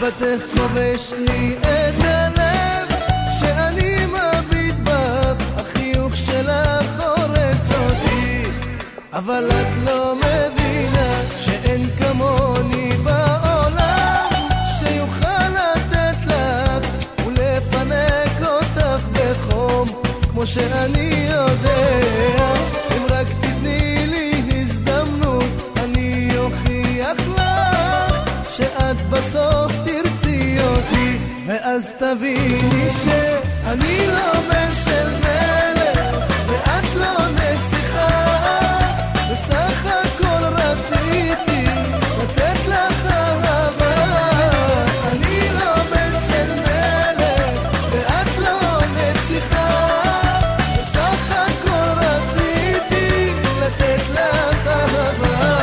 מבטך כובש לי את הלב, כשאני מביט בך החיוך שלך הורס אותי, אבל את לא מבינה שאין כמוני בעולם שיוכל לתת לך ולפנק אותך בחום כמו שאני יודע. אם רק תתני לי הזדמנות אני אוכיח לך שאת בסוף תרצי אותי, ואז תביני שאני לא בן של מלך ואת לא נסיכה, בסך הכל רציתי לתת לך אהבה. אני לא בן של מלך ואת לא נסיכה, בסך הכל רציתי לתת לך אהבה.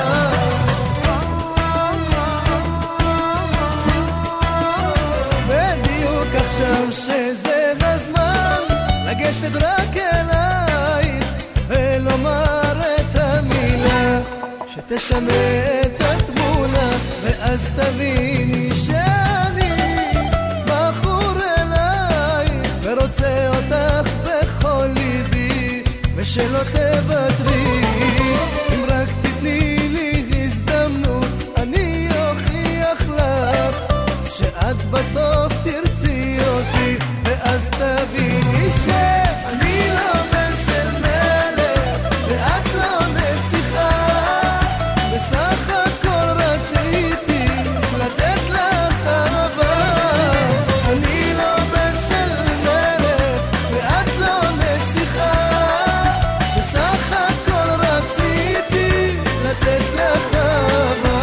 בדיוק עכשיו שזה הזמן לגשת רק אלייך ולומר את המילה שתשנה את התמונה, ואז תביני שאני בחור אלייך ורוצה אותך בכל ליבי ושלא תוותרי. אם רק תתני לי הזדמנות אני אוכיח לך שאת בסוף תרצי אותי, ואז תביני שאני לא בן של מלך ואת לא נסיכה, בסך הכל רציתי לתת לך אהבה. אני לא בן של מלך ואת לא נסיכה, בסך הכל רציתי לתת לך אהבה.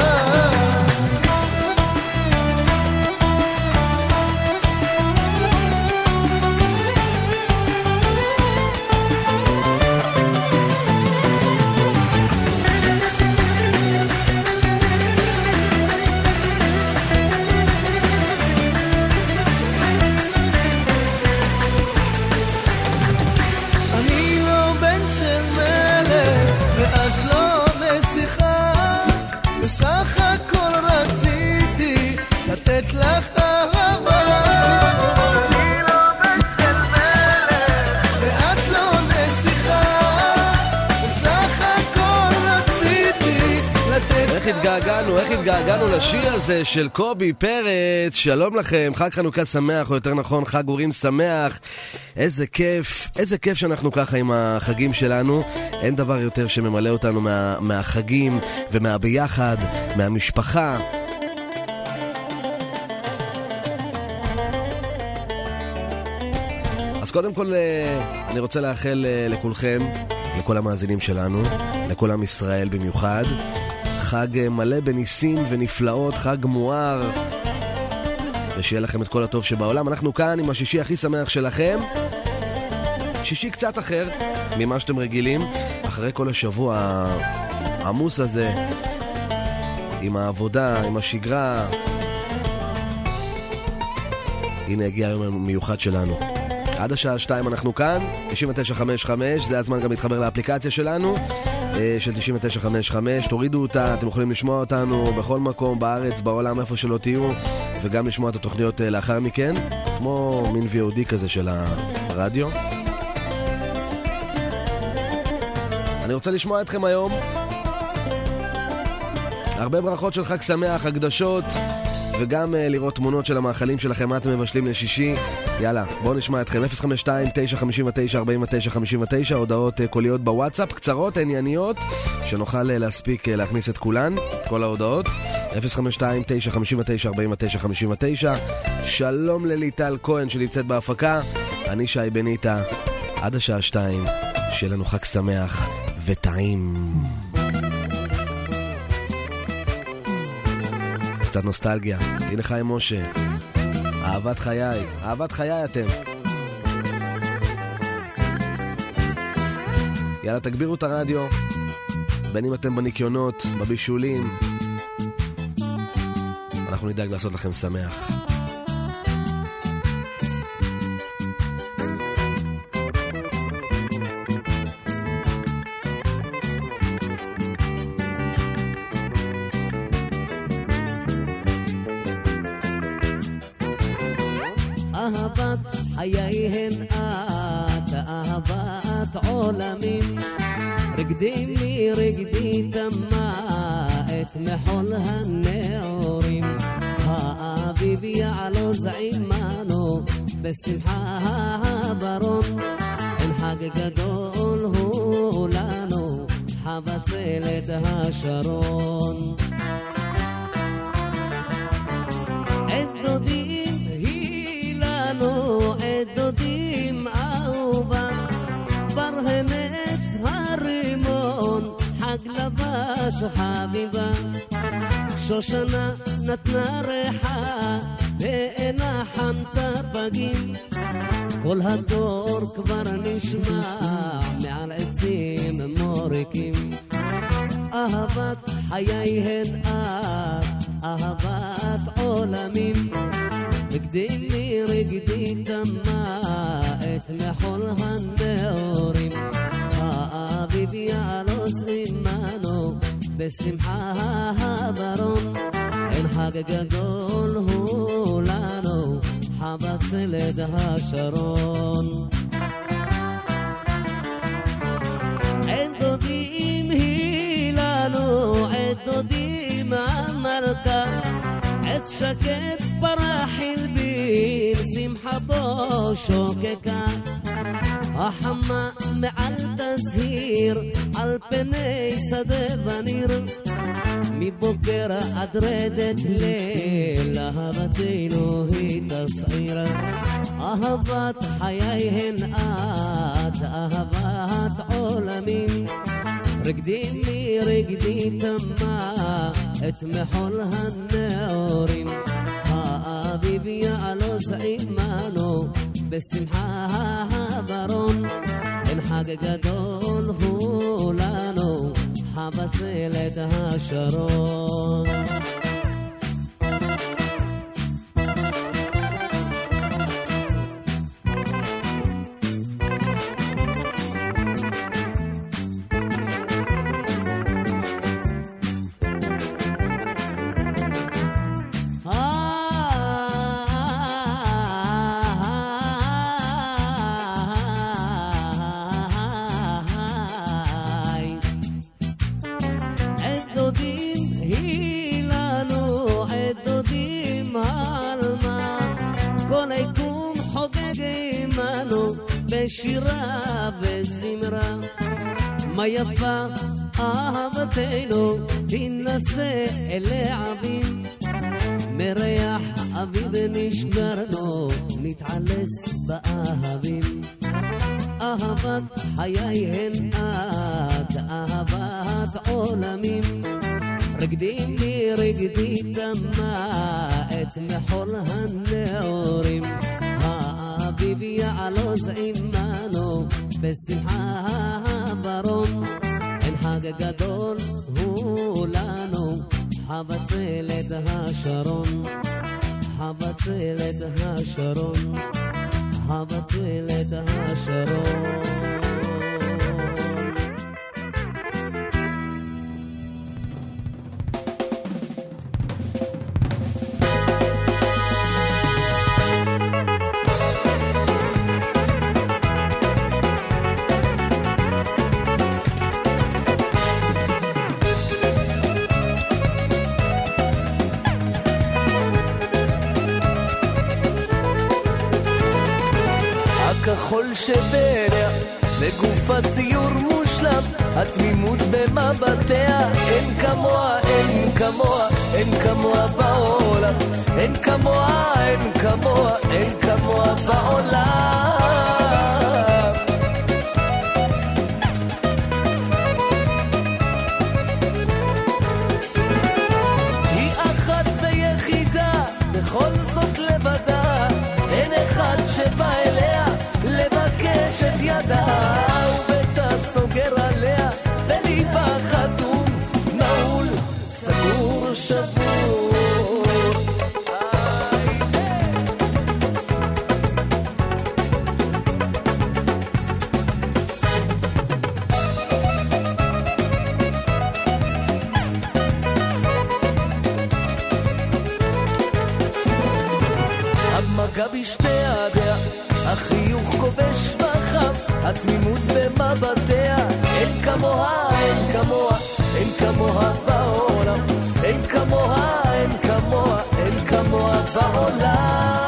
אני לא בן של מלך ואת לא נסיכה, בסך הכל רציתי לתת לך אהבה. אני לא בן של מלך ואת לא נסיכה, בסך הכל רציתי לתת לך. איך התגעגענו לשיר הזה של קובי פרץ. שלום לכם, חג חנוכה שמח, או יותר נכון חג אורים שמח. איזה כיף שאנחנו ככה עם החגים שלנו. אין דבר יותר שממלא אותנו מהחגים ומהביחד, מהמשפחה. אז קודם כל אני רוצה לאחל לכולכם, לכל המאזינים שלנו, לכל עם ישראל במיוחד, חג מלא בניסים ונפלאות, חג מואר, ושיהיה לכם את כל הטוב שבעולם. אנחנו כאן עם השישי הכי שמח שלכם, שישי קצת אחר ממה שאתם רגילים, אחרי כל השבוע העמוס הזה, עם העבודה, עם השגרה. הנה הגיע היום המיוחד שלנו. עד השעה 2 אנחנו כאן, 9955, זה הזמן גם להתחבר לאפליקציה שלנו, של 9955, תורידו אותה, אתם יכולים לשמוע אותנו בכל מקום, בארץ, בעולם, איפה שלא תהיו, וגם לשמוע את התוכניות לאחר מכן, כמו מין VOD כזה של הרדיו. אני רוצה לשמוע אתכם היום, הרבה ברכות של חג שמח, הקדשות, וגם לראות תמונות של המאכלים שלכם, מה אתם מבשלים לשישי. יאללה, בואו נשמע אתכם. 052-959-4959, הודעות קוליות בוואטסאפ, קצרות, ענייניות, שנוכל להספיק להכניס את כולן, כל ההודעות. 052-959-4959. שלום לליטל כהן שנמצאת בהפקה, אני שי בניטה, עד השעה 2, שיהיה לנו חג שמח וטעים. קצת נוסטלגיה, הנה חיים משה, אהבת חיי, אהבת חיי אתם. יאללה, תגבירו את הרדיו, בין אם אתם בניקיונות, בבישולים, אנחנו נדאג לעשות לכם שמח. אהבת חייהן את, אהבת עולמים. רגדי מרגדי תמאת מחול הנאורים. האביב יעלוז עמנו בשמחה הברון. אין חג גדול הוא לנו, חבצלת השרון. עד דודים היא לנו, עד דודים אהובה. ברהנץ הרימון, חג לבש חביבה. שושנה נתנה ריחה, ואינה חנתה פגים. כל הדור כבר נשמע מעל עצים מוריקים. אהבת חייהן את, אהבת עולמים. רגדי מרגדי תמאת מחול הנאורים. האביב יעלוז עמנו בשמחה הברון. אין חג גדול הוא לנו, חבצלת השרון. עד דודים היא לנו, עד דודים המלכה. עד שקט פרח הלבין, שמחה בו שוקקה. החמה מעל תזהיר, על פני שדה וניר. מבוקר עד רדת ליל, אהבתנו היא תסעיר. אהבת חייהן את, אהבת עולמים. רגדי מרגדי תמאת מחול הנאורים. האביב יעלוז עמנו בשמחה הברון. אין חג גדול הוא לנו, חבצלת השרון. שירה וזמרה. מה יפה אהבתנו, תנסה לעבים. מריח אביב נשגרנו, נתעלס באהבים. אהבת חייהן את, אהבת עולמים. רגדי מרגדי תמאת מחול הנאורים. האביב יעלוז עמנו בשמחה הברון. אין חג גדול הוא לנו, חבצלת השרון. חבצלת השרון, חבצלת השרון. כחול שבעיניה, לגופה ציור מושלם, התמימות במבטיה, אין כמוה, אין כמוה, אין כמוה בעולם, אין כמוה, אין כמוה, אין כמוה בעולם. היא אחת ויחידה, בכל זאת לבדה, אין אחד שבא אליה לבקש את ידה, וביתה סוגר עליה, וליבה חתום, נעול, סגור, שבור. נגע בשתי ידיה, החיוך כובש וחם, התמימות במבטיה, אין כמוה, אין כמוה, אין כמוה בעולם, אין כמוה, אין כמוה, אין כמוה בעולם.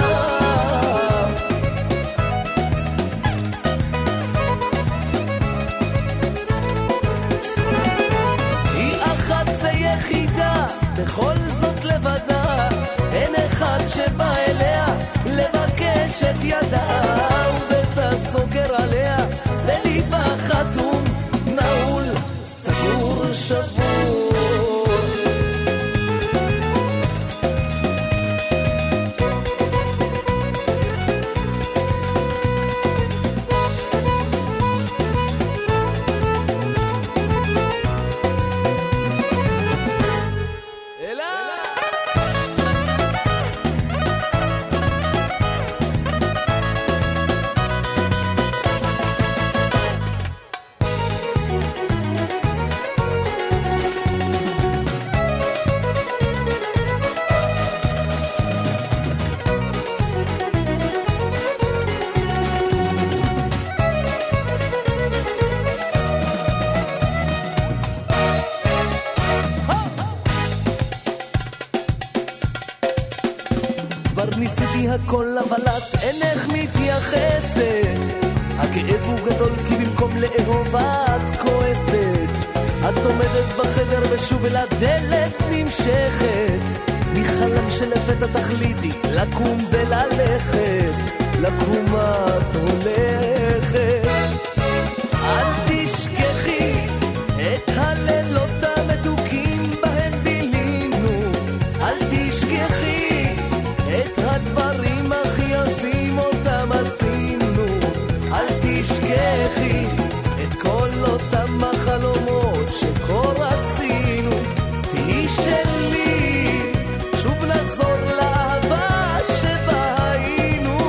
היא אחת ויחידה, בכל זאת לבדה, אין אחד שבא אליה לבקש את ידה, וביתה סוגר עליה וליבה חתום נעול סגור שבור. ניסיתי הכל אבל את אינך מתייחסת, הכאב הוא גדול כי במקום לאהוב את כועסת, את עומדת בחדר ושוב אל הדלת נמשכת, מחלם שלפתע תחליטי לקום וללכת, לקום את הולכת. אל תשכחי את הלילות המתוקים בהם בילינו, אל תשכחי את הדברים הכי יפים אותם עשינו, אל תשכחי את כל אותם החלומות שכה רצינו, תהי שלי, שוב נחזור לאהבה שבה היינו.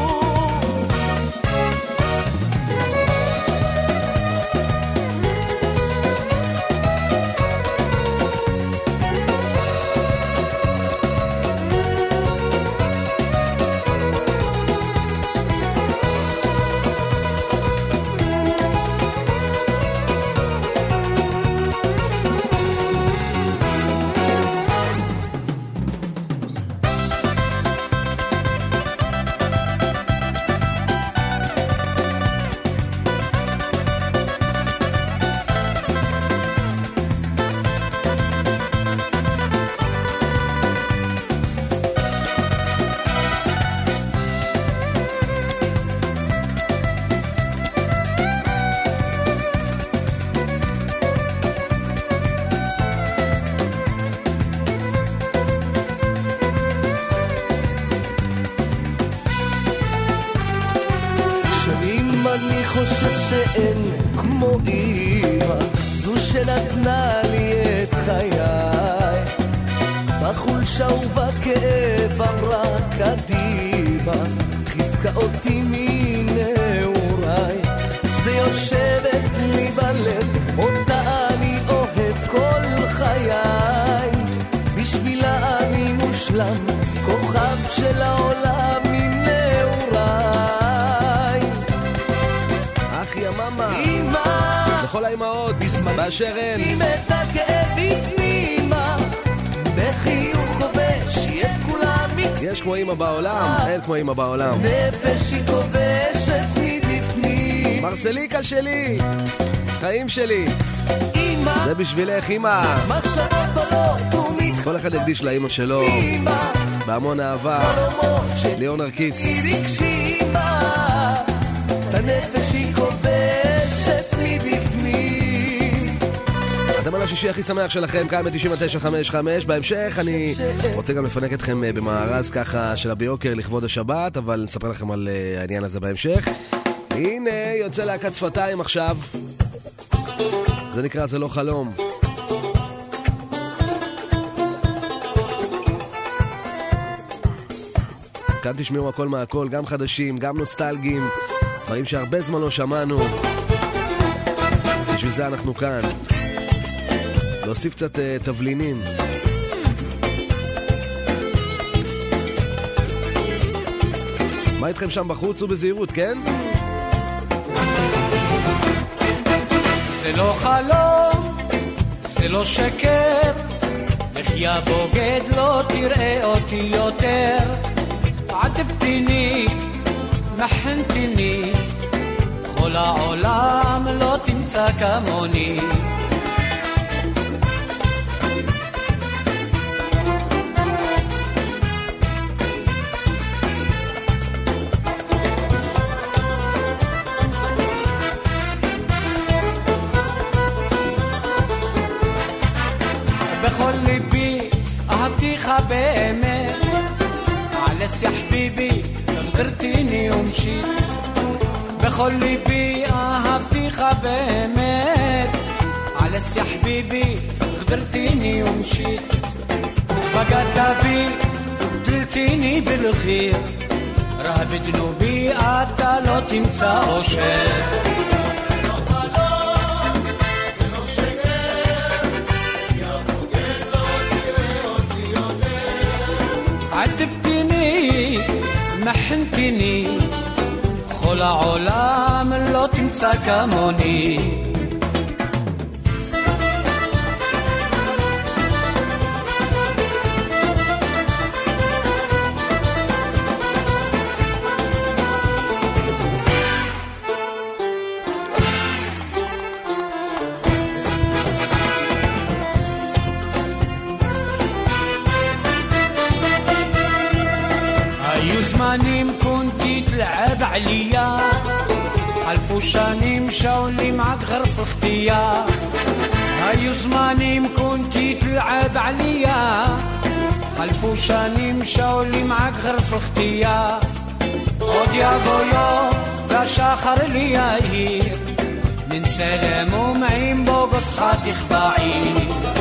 אני חושב שאין כמו אמא, זו שנתנה לי את חיי, בחולשה ובכאב אמרה קדימה, חיזקה אותי מנעוריי, זה יושב אצלי בלב, אותה אני אוהב כל חיי, בשבילה אני מושלם, כוכב של העולם מנעוריי. אחי המאמה, אמא, לכל האימהות באשר הן, שים את הכאב בפנימה, בחיוך כובש יהיה כולם מקסים, יש כמו אמא בעולם, אין כמו אמא בעולם. נפש היא כובשת מבפנים, מרסליקה שלי, חיים שלי, אמא, זה בשבילך אמא. מחשבות עולות ומתחלות, כל אחד יקדיש לאמא שלו אמא, בהמון אהבה. חלומות שלי ליאור נרקיס. רגשי אמא, את הנפש היא כובשת מבפנים. אתם על השישי הכי שמח שלכם, כאן ב-99.5. בהמשך אני רוצה גם לפנק אתכם במארז ככה של הביוקר לכבוד השבת, אבל נספר לכם על העניין הזה בהמשך. הנה יוצא להקת שפתיים עכשיו, זה נקרא זה לא חלום. כאן תשמעו הכל מהכל, גם חדשים, גם נוסטלגיים, דברים שהרבה זמן לא שמענו, בשביל זה אנחנו כאן, להוסיף קצת תבלינים. מה איתכם שם בחוץ ובזהירות, כן? זה לא חלום, זה לא שקר, מחיה בוגד לא תראה אותי יותר. עדבתיני, מחנתיני, כל העולם לא תמצא כמוני. בכל ליבי אהבתיך באמת, עלס יא חביבי غدرتيني ومشيت. בכל ליבי אהבתיך באמת, עלס יא חביבי غدرتيني ومشيت. بقت בי قتلتيني بالخير, רהב דנובי אתה לא תמצא אושר. عذبتني محنتني כל העולם לא תמצא כמוני. زماني كنتي تلعب عليا, حلفوا شاني مشاولي معك غير في اختيار. هايو زماني كنتي تلعب عليا, حلفوا شاني مشاولي معك غير في اختيار. עוד יבוא והשחר לי יאיר, ננסלם ומעים בו גוסך תכבעי.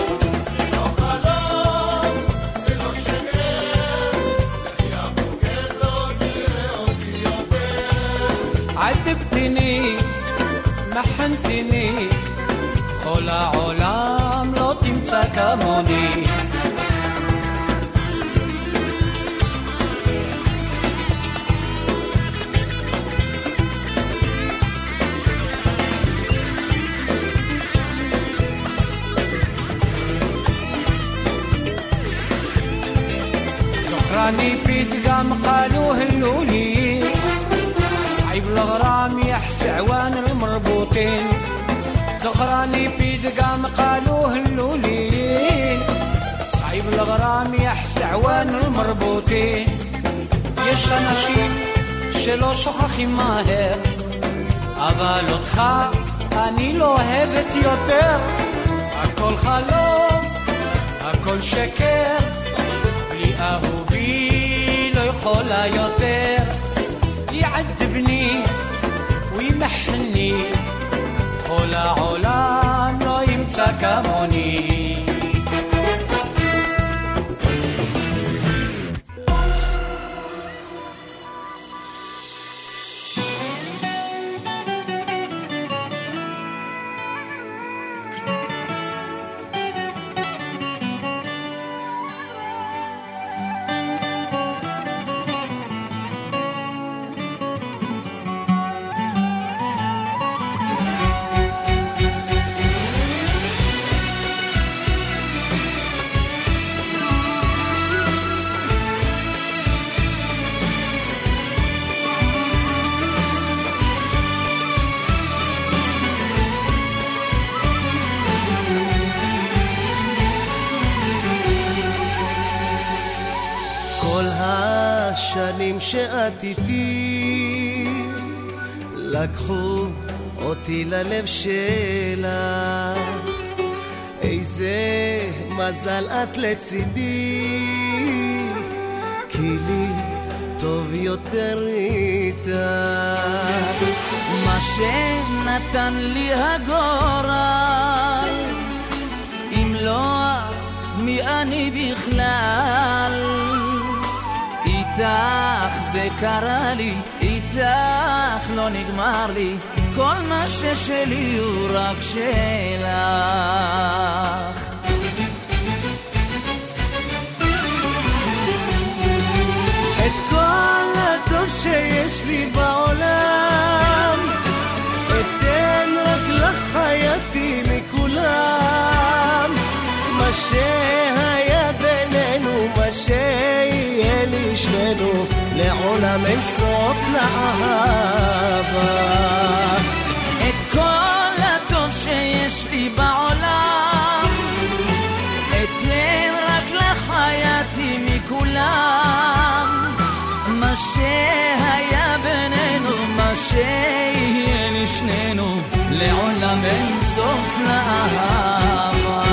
عذبتني محنتني כל העולם לא תמצא כמוני. זוכרני פתגם قالوا هلولي, صعيب الغرام يحسي عوان المربوطين. زغراني بيدقام قالوا هلولين, صعيب الغرام يحسي عوان المربوطين. יש אנשים שלא שוכחים מהר, אבל אותך אני לא אוהבת יותר. הכל חלום, הכל שקר, בלי אהובי לא יכולה יותר. يعذبني ويمحني כל העולם לא ימצא כמוני. השנים שאת איתי לקחו אותי ללב שלך, איזה מזל את לצידי, כי לי טוב יותר איתך. מה שנתן לי הגורל, אם לא את מי אני בכלל. איתך זה קרה לי, איתך לא נגמר לי, כל מה ששלי הוא רק שלך. את כל הטוב שיש לי בעולם, אתן רק לחייתי מכולם. מה שהיה בינינו, מה שיהיה לשנינו, לעולם אין סוף לאהבה. את כל הטוב שיש לי בעולם אתן רק לחייתי מכולם. מה שהיה בינינו, מה שיהיה לשנינו, לעולם אין סוף לאהבה.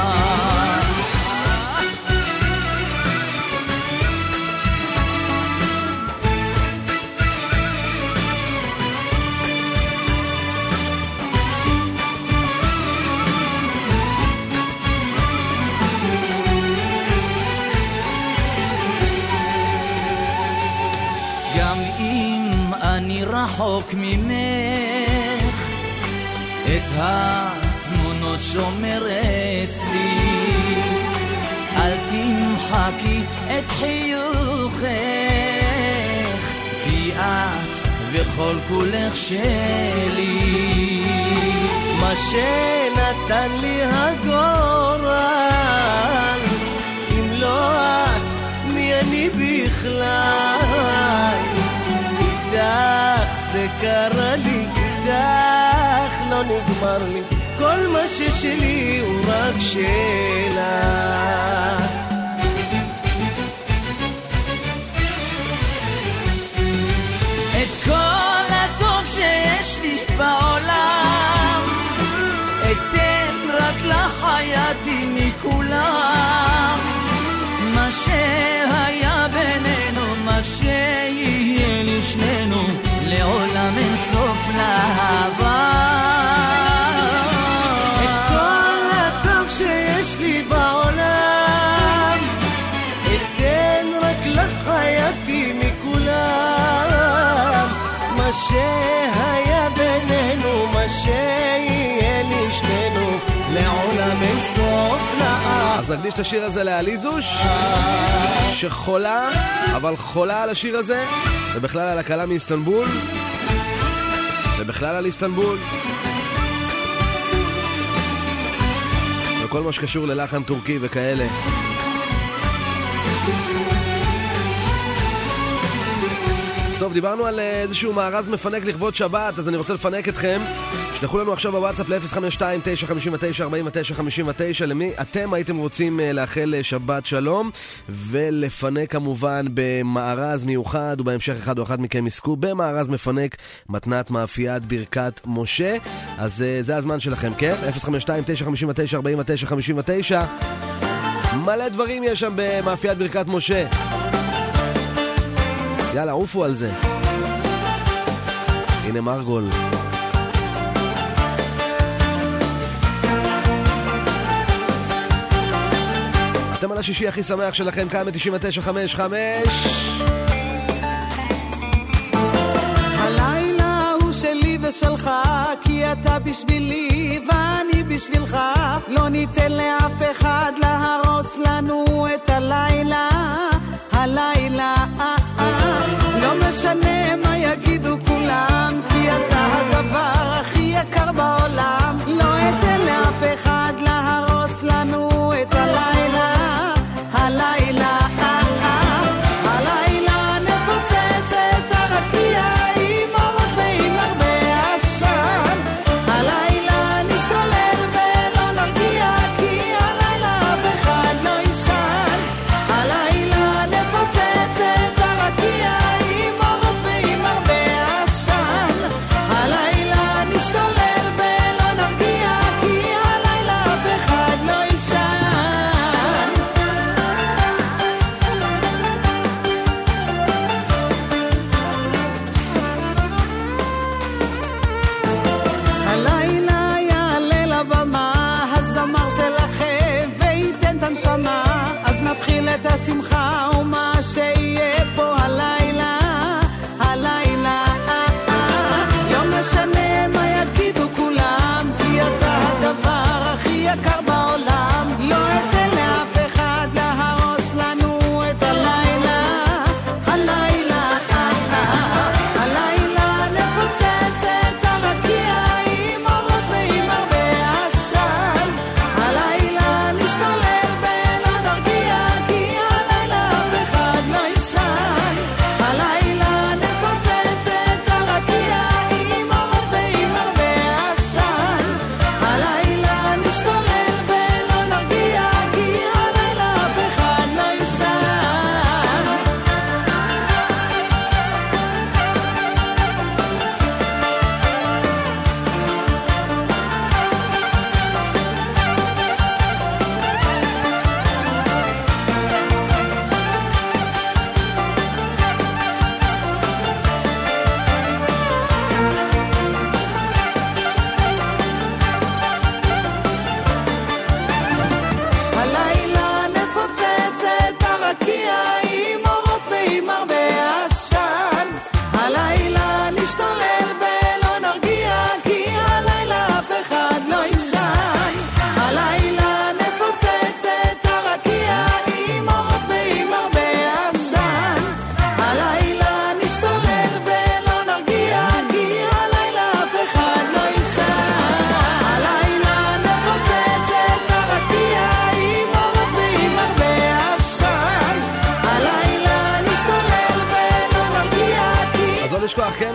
אני רחוק ממך, את התמונות שומר אצלי. אל תמחקי את חיוכך, כי את וכל כולך שלי. מה שנתן לי הגורל, אם לא את, מי אני בכלל? איתך זה קרה לי, איתך לא נגמר לי, כל מה ששלי הוא רק שלך. את כל הטוב שיש לי בעולם אתן רק לחייתי מכולם. מה שהיה בינינו, מה שיהיה לשנינו, לעולם אין סוף לאהבה. את כל הטוב שיש לי בעולם אתן רק לחייתי מכולם. מה שהיה בינינו, מה שיהיה לשנינו, לעולם אין סוף לאהבה. אז נקדיש את השיר הזה לאליזוש שחולה, אבל חולה על השיר הזה, ובכלל על הקהלה מאיסטנבול, ובכלל על איסטנבול, וכל מה שקשור ללחן טורקי וכאלה. טוב, דיברנו על איזשהו מארז מפנק לכבוד שבת, אז אני רוצה לפנק אתכם. שלחו לנו עכשיו בוואטסאפ ל-052-959-4959 למי אתם הייתם רוצים לאחל שבת שלום, ולפנק כמובן במארז מיוחד, ובהמשך אחד או אחת מכם יזכו במארז מפנק מתנת מאפיית ברכת משה. אז זה הזמן שלכם, כן? 052-959-4959. מלא דברים יש שם במאפיית ברכת משה. יאללה, עופו על זה. הנה מרגול. אתם על השישי הכי שמח שלכם, כאן ב-99.5. הלילה הוא שלי ושלך, כי אתה בשבילי ואני בשבילך. לא ניתן לאף אחד להרוס לנו את הלילה. הלילה לא משנה מה יגידו כולם, כי אתה הדבר הכי יקר בעולם. לא אתן לאף אחד להרוס לנו את הלילה. הלילה, הלילה נפוצץ את הרקיע עם אורות ועם הרבה עשן. הלילה נשתולל ולא נרגיע, כי הלילה אף אחד לא יישן. הלילה נפוצץ את הרקיע עם אורות ועם הרבה עשן. הלילה נשתולל ולא נרגיע, כי הלילה אף אחד לא יישן. הלילה יעלה לבמה הזמר שלכם וייתן את הנשמה, אז נתחיל את השמחה ומה שיהיה פה הלילה. הלילה לא משנה מה יגידו כולם, כי אתה הדבר הכי יקר בעולם. לא אתן לאף אחד להרוס לנו את הלילה. הלילה, הלילה לשכוח, כן,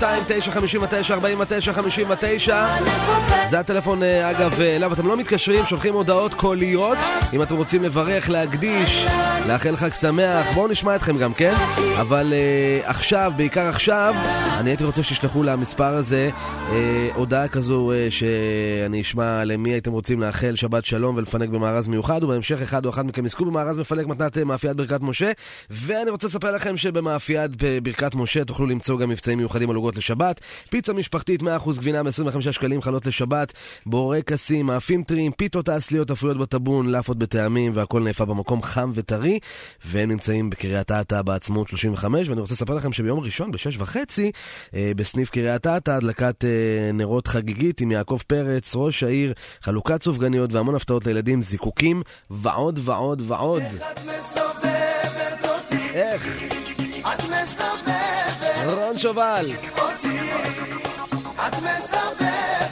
052-959-4959. זה הטלפון, אגב, אליו אתם לא מתקשרים, שולחים הודעות קוליות. אם אתם רוצים לברך, להקדיש, לאחל חג שמח, בואו נשמע אתכם גם, כן? אבל עכשיו, בעיקר עכשיו, אני הייתי רוצה שתשלחו למספר הזה הודעה כזו שאני אשמע למי הייתם רוצים לאחל שבת שלום ולפנק במארז מיוחד, ובהמשך אחד או אחת מכם יזכו במארז מפנק מתנת מאפיית ברכת משה. ואני רוצה לספר לכם שבמאפיית ברכת משה תוכלו למצוא גם מבצעים מיוחדים על עוגות לשבת, פיצה משפחתית 100% גבינה ב-25 שקלים, חלות לשבת, בורקסים, מאפים טריים, פיתות האסליות אפויות בטבון, לאפות בטעמים, והכל נאפה במקום חם וטרי, והם נמצאים בקריית אתא בעצמאות 35. ואני רוצה לספר לכם שביום ראשון ב-6:30 בסניף קריית אתא הדלקת נרות חגיגית עם יעקב פרץ, ראש העיר, חלוקת סופגניות והמון הפתעות לילדים, זיקוקים ועוד ועוד ועוד. איך את מסובבת אותי, איך? את מסובבת רון שובל. אותי, את מסובבת.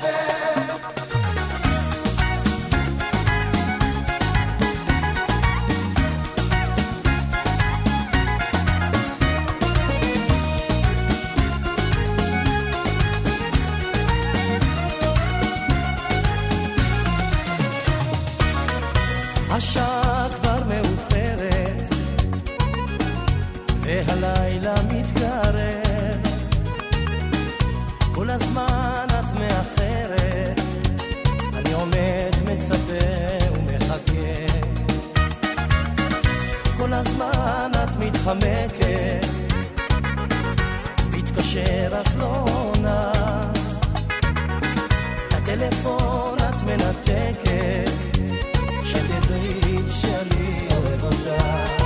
השעה כבר מאוחרת והלילה מתקרב, כל הזמן את מאחרת, אני עומד מצפה ומחכה, כל הזמן את מתחמקת, מתקשר רק לא עונה, הטלפון את מנתקת, שתדעי שאני אוהב אותך.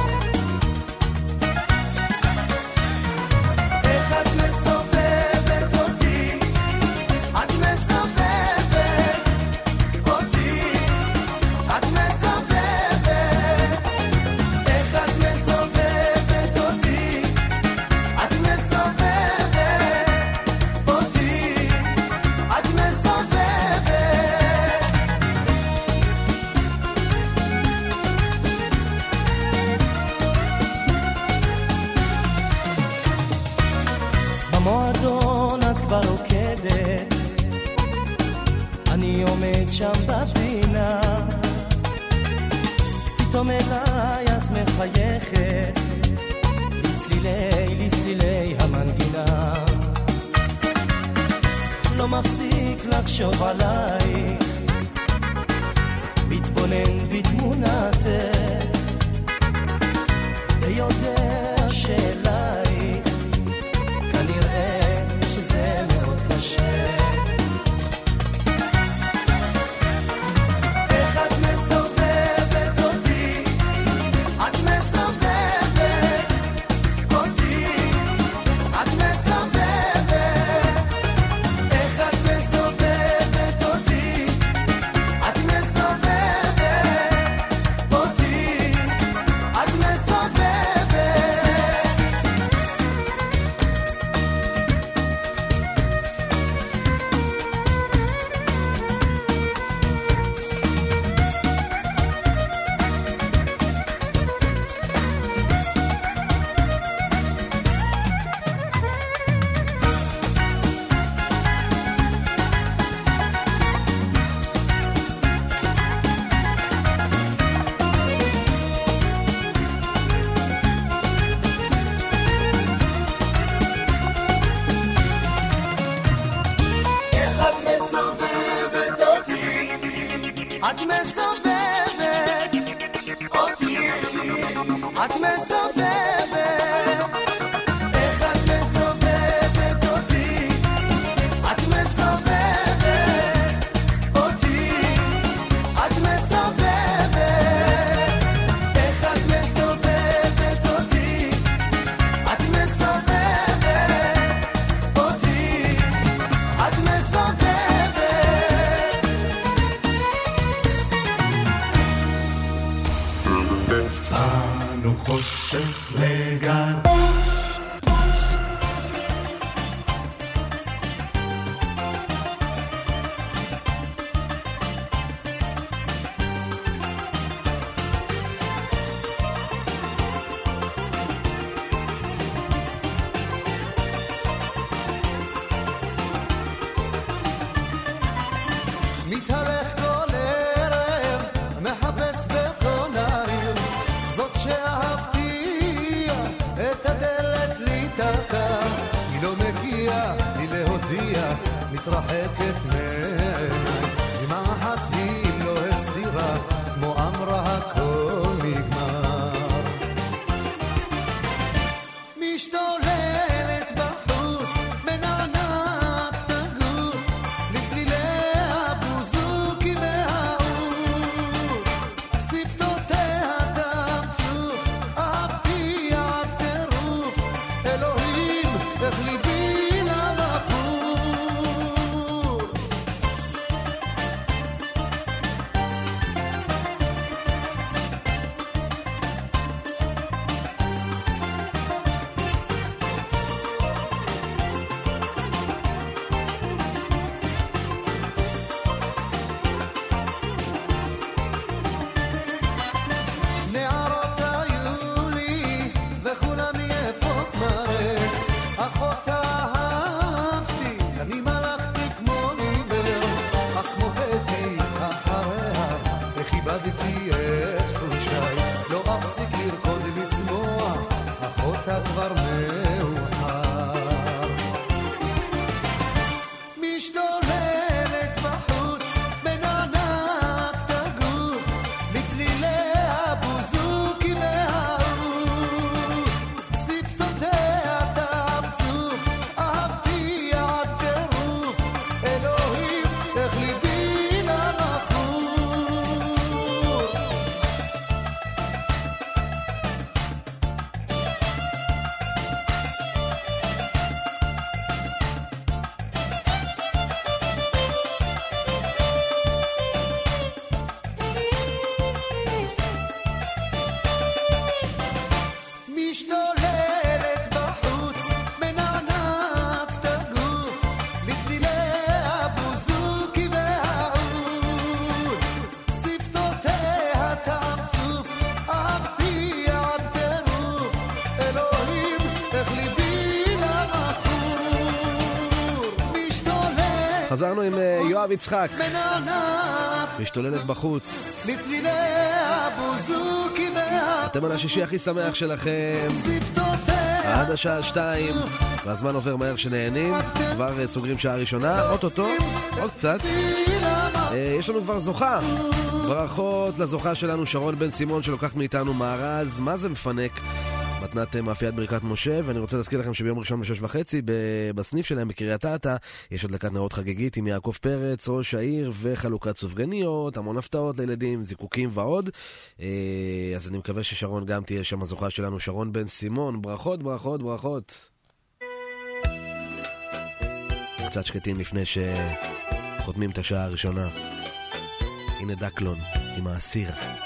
איך את מסובבת אותי, את מסובבת אותי, את מסובבת. איך את מסובבת אותי, את מסובבת אותי, את מסובבת. במועדון את כבר רוקדת, אני עומד שם בפינה, פתאום אליי את מחייכת, לצלילי המנגינה, לא מפסיק לחשוב עלייך, מתבונן בתמונתך, ויודע שאלייך כנראה שזה מאוד קשה. איך את מסובבת אותי, את מסובבת אותי, את מסובבת. איך את מסובבת אותי, את מסובבת אותי, את מסובבת. את מסובבת אותי, את מסובבת. איך את מסובבת אותי, את מסובבת אותי, את מסובבת. איך את מסובבת אותי, את מסובבת אותי, את מסובבת. אנו חושך לגן איתה, היא לא מגיעה לי להודיע, מתרחקת מעיניי, דמעה אחת היא לא הסירה, כמו אמרה הכל נגמר. משתוללת בחוץ, מנענעת את הגוף, לצלילי הבוזוקי והאור, שפתותיה תמצוף, אהבתי עד טירוף, אלוהים איך ליבי למפור. נערות היו לי וכולם יפות מראה, אחות אהבתי, אני מלכתי כמו עיוור, אך כמו התי אחריה, איך איבדתי את חושי, לא אפסיק לרקוד לשמוע, אחותה כבר מאוחר. משתוללת בחוץ, מנענעת את הגוף, לצלילי הבוזוקי והאור, שפתותיה תמצוף, אהבתי עד טירוף, אלוהים איך ליבי למפור. משתוללת בחוץ, מנענעת את הגוף, לצלילי הבוזוקי והאוד, שפתותיה תמצוף, אהבתי עד טירוף, אלוהים איך ליבי למכור. משתוללת חזרנו עם יואב יצחק, מנענעת משתוללת בחוץ. לצלילי הבוזוקי והאוד, אתם על השישי הכי שמח שלכם, שפתותיה עד השעה 2, והזמן עובר מהר שנהנים, כבר סוגרים שעה ראשונה, אוטוטו, עוד קצת. יש לנו כבר זוכה, ברכות לזוכה שלנו שרון בן סימון שלוקחת מאיתנו מארז, מה זה מפנק? מתנת מאפיית ברכת משה, ואני רוצה להזכיר לכם שביום ראשון ב6:30 בסניף שלהם בקריית אתא יש הדלקת נרות חגיגית עם יעקב פרץ, ראש העיר, וחלוקת סופגניות, המון הפתעות לילדים, זיקוקים ועוד. אז אני מקווה ששרון גם תהיה שם הזוכה שלנו, שרון בן סימון. ברכות, ברכות, ברכות. קצת שקטים לפני שחותמים את השעה הראשונה. הנה דקלון עם האסיר.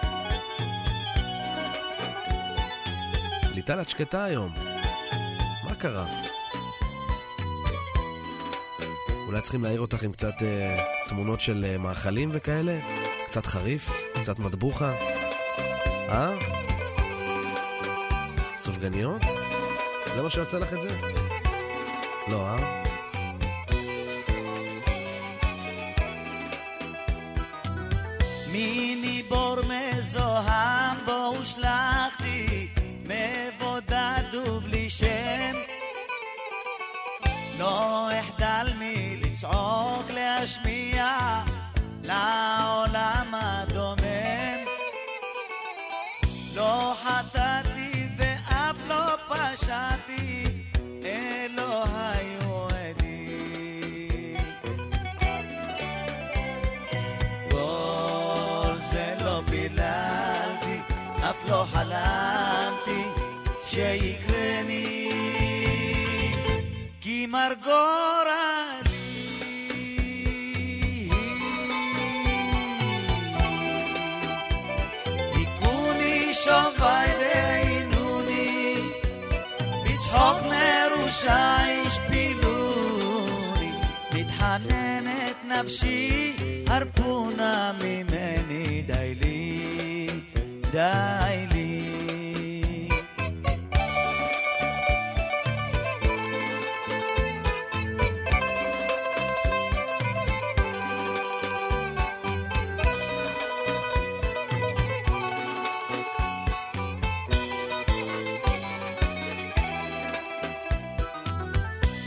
ליטל, את שקטה היום. מה קרה? אולי צריכים להעיר אותך עם קצת תמונות של מאכלים וכאלה? קצת חריף? קצת מטבוחה? סופגניות? זה מה שעושה לך את זה? לא, מיני בור מזוהם בו הושלחתי, מבודד ובלי שם, לא אחדל מלצעוק להשמיע לעולם הדומם, לא חטאתי ואף לא פשעתי, אלוהי הוא עדי. כל זה לא פיללתי, אף לא חלמתי שיקרני, כי מר גורלי היכוני שומבי ועינוני, בצחוק מרושע השפילוני, מתחננת נפשי הרפונה ממני, די לי, די לי.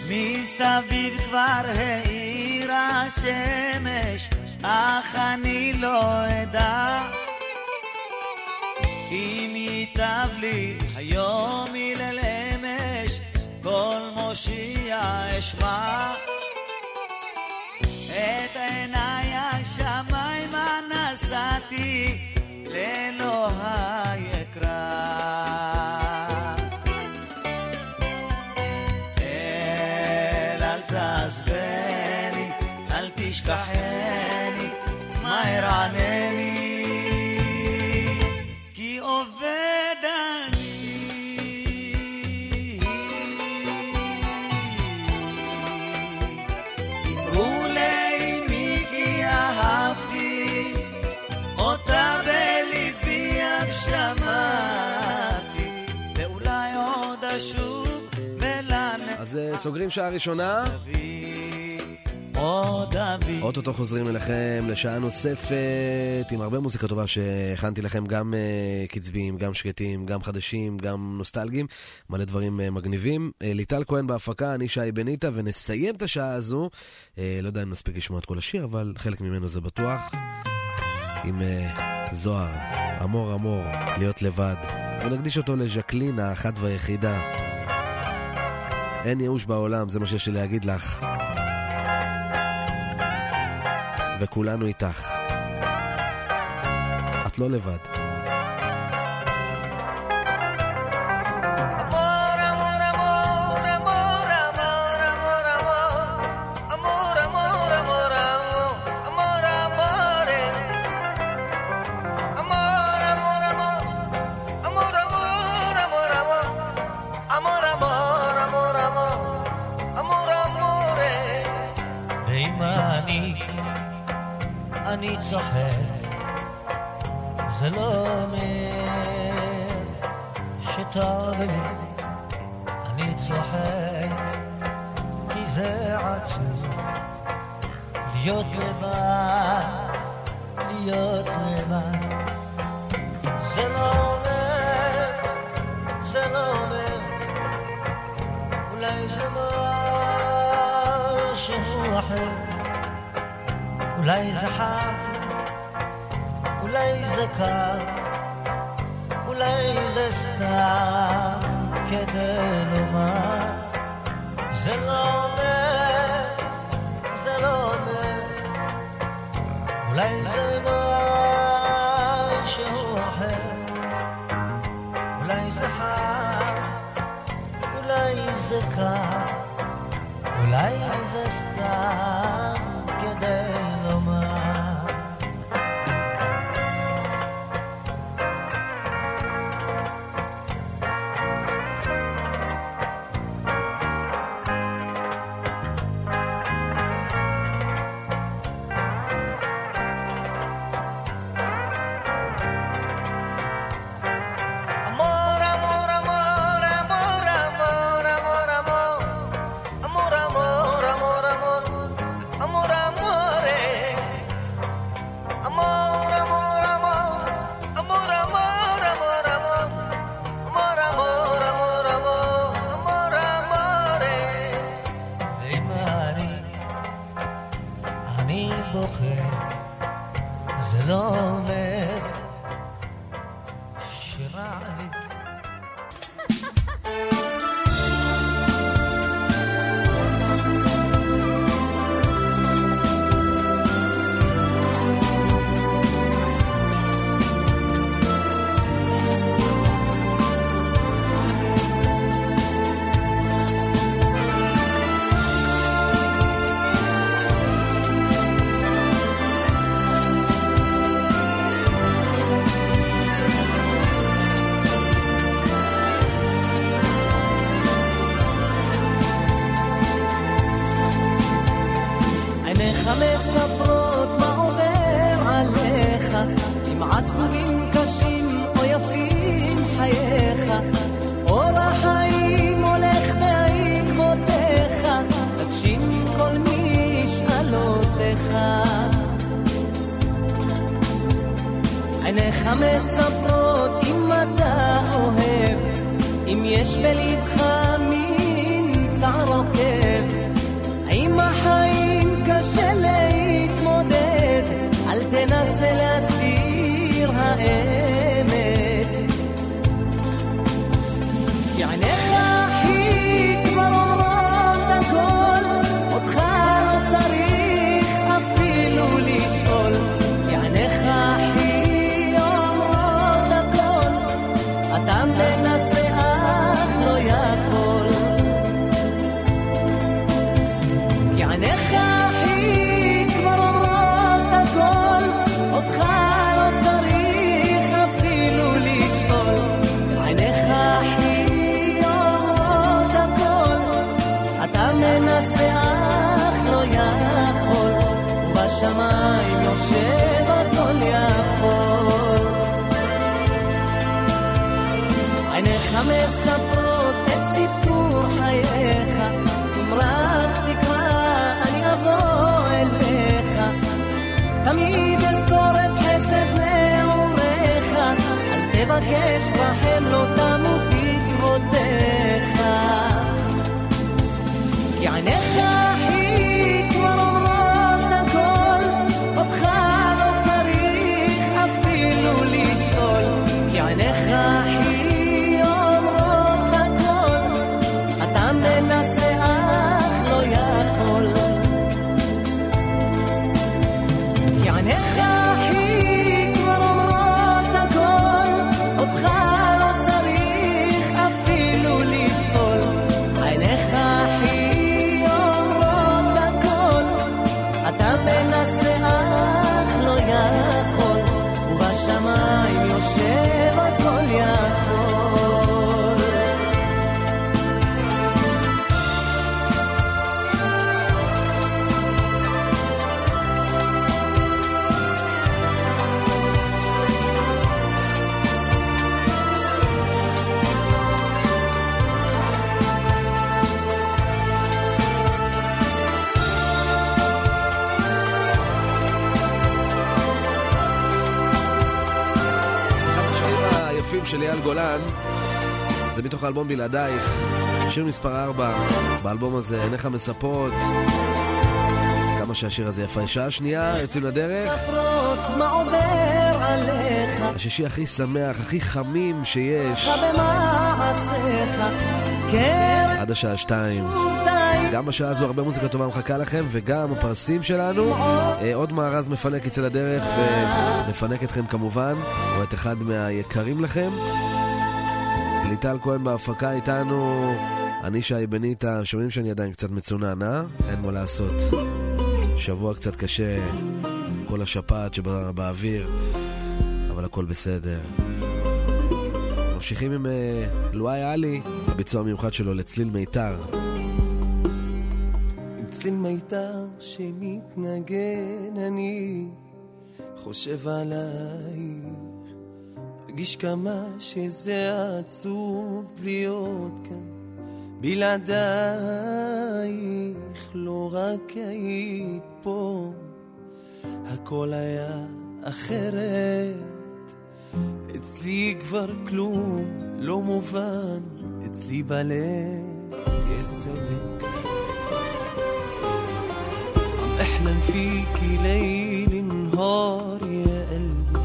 מסביב כבר העירה השמש, אך אני לא אדע אם ייטב לי היום הלל אמש, כל מושיע אשמע. את עיניי השמיימה נשאתי, לאלוהי אקרא. אל תעזבני, אל תשכחני, מהר ענני, כי עובד אני. אמרו לאמי כי אהבתי אותה בליבי, אף שמעתי, ואולי עוד אשוב אז סוגרים שעה ראשונה, אוטוטו חוזרים אליכם לשעה נוספת עם הרבה מוזיקה טובה שהכנתי לכם, גם קצביים, גם שקטים, גם חדשים, גם נוסטלגיים, מלא דברים מגניבים. ליטל כהן בהפקה, אני שי בניטה, ונסיים את השעה הזו, לא יודע אם נספיק לשמוע את כל השיר, אבל חלק ממנו זה בטוח, עם זוהר, אמור אמור, להיות לבד, ונקדיש אותו לז'קלין האחת והיחידה. אין ייאוש בעולם, זה מה שיש לי להגיד לך, וכולנו איתך, את לא לבד. אני צוחק, זה לא אומר שטוב לי, אני צוחק כי זה עצוב להיות לבד, להיות לבד. זה לא אומר, זה לא אומר, אולי זה משהו אחר, אולי זה חם, אולי זה קר, אולי זה סתם כדי לומר. זה לא אומר, זה לא אומר, אולי זה משהו אחר, אולי זה חם, אולי זה קר, אולי זה סתם כדי לומר. עיניך מספרות אם אתה אוהב, אם יש בלבך מין צער עוקב, כי עיניך הכי כבר אומרות הכל, אותך לא צריך אפילו לשאול, כי עיניך הכי אומרות הכל, אתה מנסה אך לא יכול, כי עיניך הכי כבר אומרות הכל, אותך לא צריך אפילו לשאול, עיניך הכי אומרות הכל, אתה מנסה אך לא יכול, ובשמיים יושב הכל יכול. עיניך מספרות את סיפור חייך, אם רק תקרא אני אבוא אליך, תמיד אזכור את חסד נעוריך, אל תבקש בהם לא תמות תקוותיך, כי עיניך הכי כבר אומרות הכל, אותך לא צריך אפילו לשאול, כי עיניך הכי אומרות הכל, אתה מנסה אך לא יכול, כי עיניך הכי כבר אומרות הכל, אותך לא צריך אפילו לשאול, עיניך הכי אומרות הכל, אתה מנסה אך לא יכול, ובשמיים יושב הכל יכול. היפים של אייל גולן, זה מתוך האלבום בלעדייך, שיר מספר 4 באלבום הזה, עיניך מספרות. כמה שהשיר הזה יפה. שעה שנייה, יוצאים לדרך. ספרות מה עובר עליך, השישי הכי שמח, הכי חמים שיש, במעשיך קרב עד השעה 2. גם בשעה הזו הרבה מוזיקה טובה מחכה לכם, וגם הפרסים שלנו. עוד מארז מפנק יצא לדרך, ונפנק אתכם כמובן, או את אחד מהיקרים לכם. ליטל כהן בהפקה איתנו, אני שי בניטה. שומעים שאני עדיין קצת מצונן, אין מה לעשות, שבוע קצת קשה, כל השפעת שבאוויר, אבל הכל בסדר. ממשיכים עם לואי עלי, הביצוע המיוחד שלו לצליל מיתר. צליל מיתר שמתנגן, אני חושב עלייך, הרגיש כמה שזה עצוב להיות כאן בלעדייך, לא רק היית פה, הכל היה אחרת, אצלי כבר כלום לא מובן, אצלי בלב יש סדק, أحلم فيكي ليل نهار يا قلبي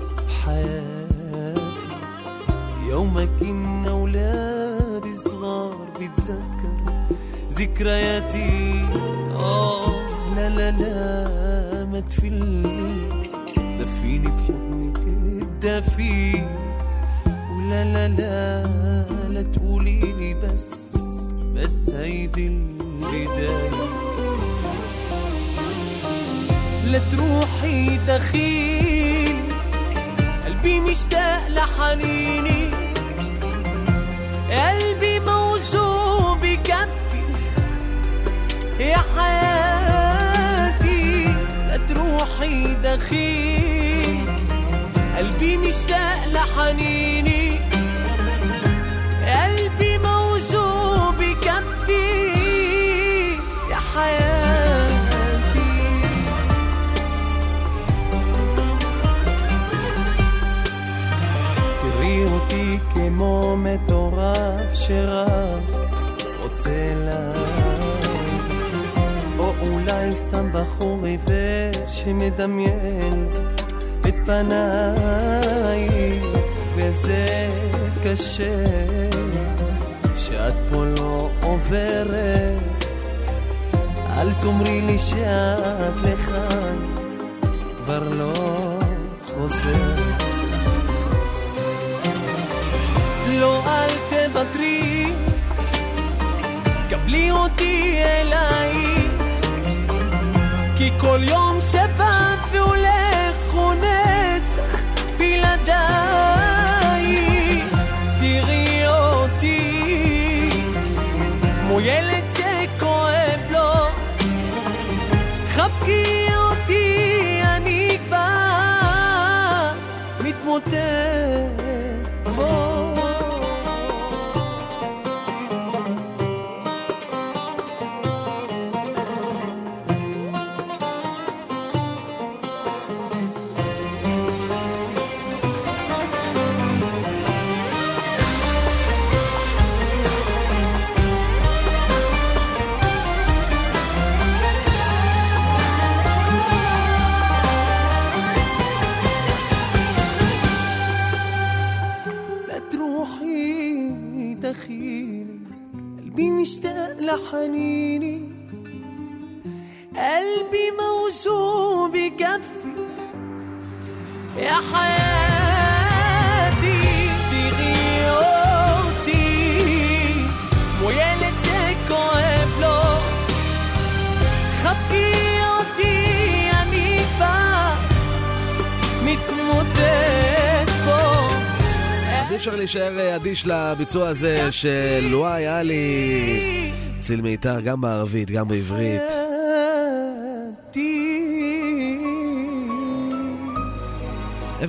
حياتي، يومك كنا أولاد صغار بتذكر ذكرياتي. لا لا لا ما تفلني، دفيني بحضنك الدفي، ولا لا لا لا تقوليلي بس هيدي البداية، لا تروحي دخيلي قلبي مشتاق لحنيني، قلبي موجوع بكفي يا حياتي، لا تروحي دخيلي قلبي مشتاق لحنيني، قلبي موجوع بكفي يا حياتي. אותי כמו מטורף שרק רוצה להגיד, או אולי סתם בחור עיוור שמדמיין את פניי, וזה קשה שאת פה לא עוברת, אל תאמרי לי שאת לכאן כבר לא חוזרת. לא, אל תוותרי, קבלי אותי אליי, כי כל יום שבא והולך הוא נצח בלעדיי. תראי אותי כמו ילד שכואב לו, חבקי אותי, אני כבר מתמוטט בו. حنيني قلبي موزون بكفي يا حياتي. تغيرتي ويا ليتك قبله خبيتي يعني فا מתמודד פה. אז אי אפשר להישאר אדיש לביצוע הזה של וואי אלי ציל מיתר, גם בערבית, גם בעברית. 052-959-4959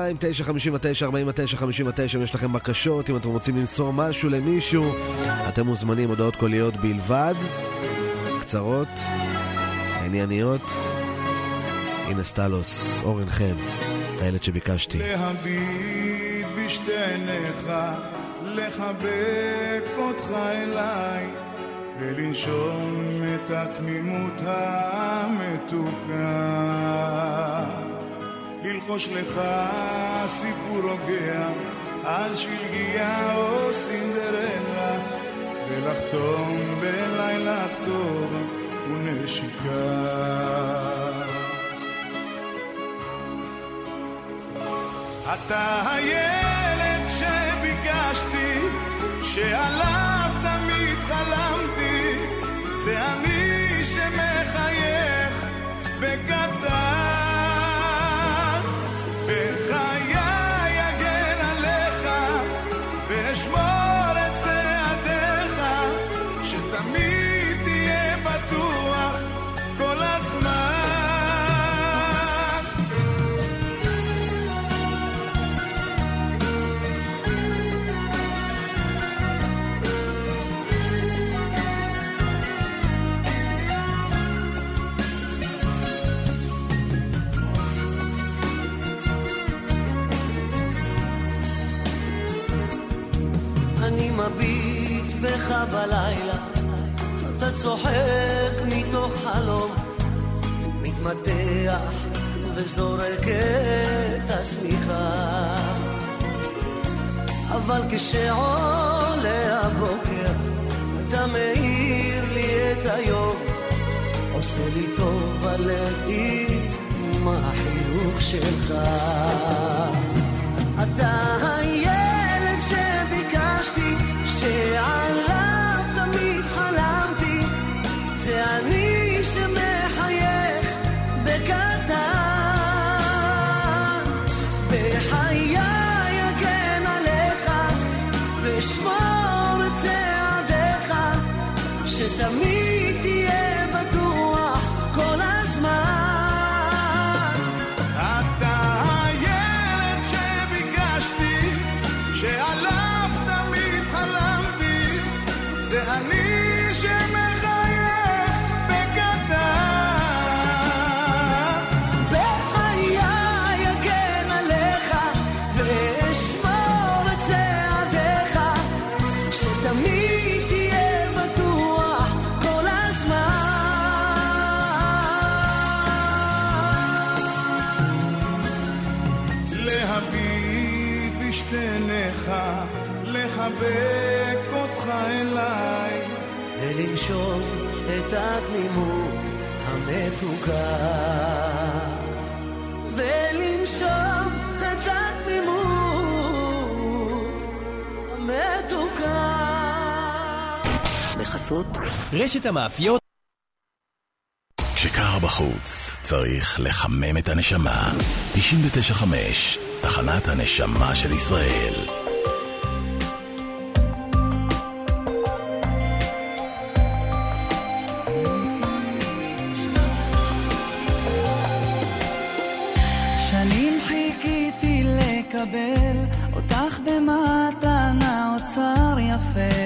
אם יש לכם בקשות, אם אתם רוצים למסור משהו למישהו, אתם מוזמנים, הודעות קוליות בלבד, קצרות, ענייניות. הנה סטלוס, אורן חן, הילד שביקשתי. להביט בשתי עיניך, לחבק אותך אליי, ולנשום את התמימות המתוקה, ללחוש לך סיפור רוגע על שלגיה או סינדרלה, ולחתום בלילה טוב ונשיקה. אתה הילד שביקשתי, שעליו תמיד חלמתי, זה אני שמחייך בקטן, בחיי אגן עליך ואשמור את צעדיך, שתמיד תהיה בטוח כל הזמן. אני מביט בך בלילה, אתה צוחק מתוך חלום, מתמתח וזורק את השמיכה, אבל כשעולה הבוקר אתה מאיר לי את היום, עושה לי טוב בלב עם החיוך שלך. אתה הילד שביקשתי, שעליו תמיד חלמתי, זה אני שמחייך בקטן, בחיי אגן עליך ושמור את צעדיך, שתמיד תהיה בטוח כל הזמן. אתה הילד שביקשתי, שעליו תמיד חלמתי, זה אני שמחייך בקטן, בחיי אגן עליך ואשמור את צעדיך, שתמיד תהיה בטוח כל הזמן. להביט בשתי עיניך, לחבק אותך אותך אליי ולנשום את התמימות המתוקה ולנשום את התמימות המתוקה. בחסות רשת המאפיות. כשקר בחוץ צריך לחמם את הנשמה. 99.5 תחנת הנשמה של ישראל. שנים חיכיתי לקבל אותך במתנה, אוצר יפה,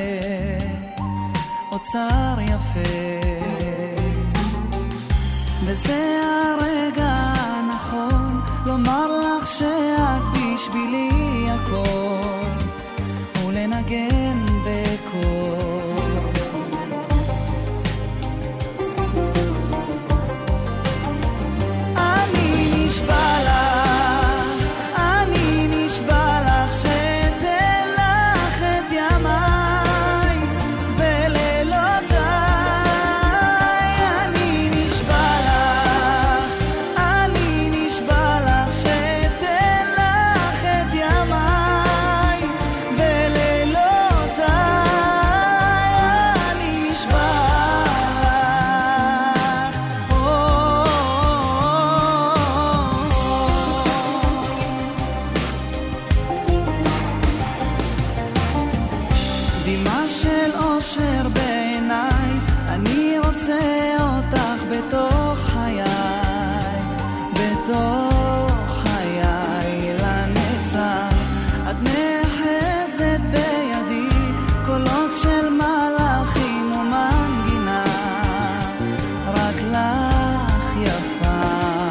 אוצר יפה, וזה הרגע הנכון לומר לך שאת בשבילי הכל ולנגן בקול. אני נשבע לך, אני נשבע לך שתן לך את ימיי ולילותיי. אני נשבע לך, אני נשבע לך שתן לך את ימיי ולילותיי. אני נשבע דמעה של אושר בעיניי, אני רוצה אותך בתוך חיי, בתוך חיי לנצח. את נחזת בידי, קולות של מלאכים ומנגינה, רק לך יפה.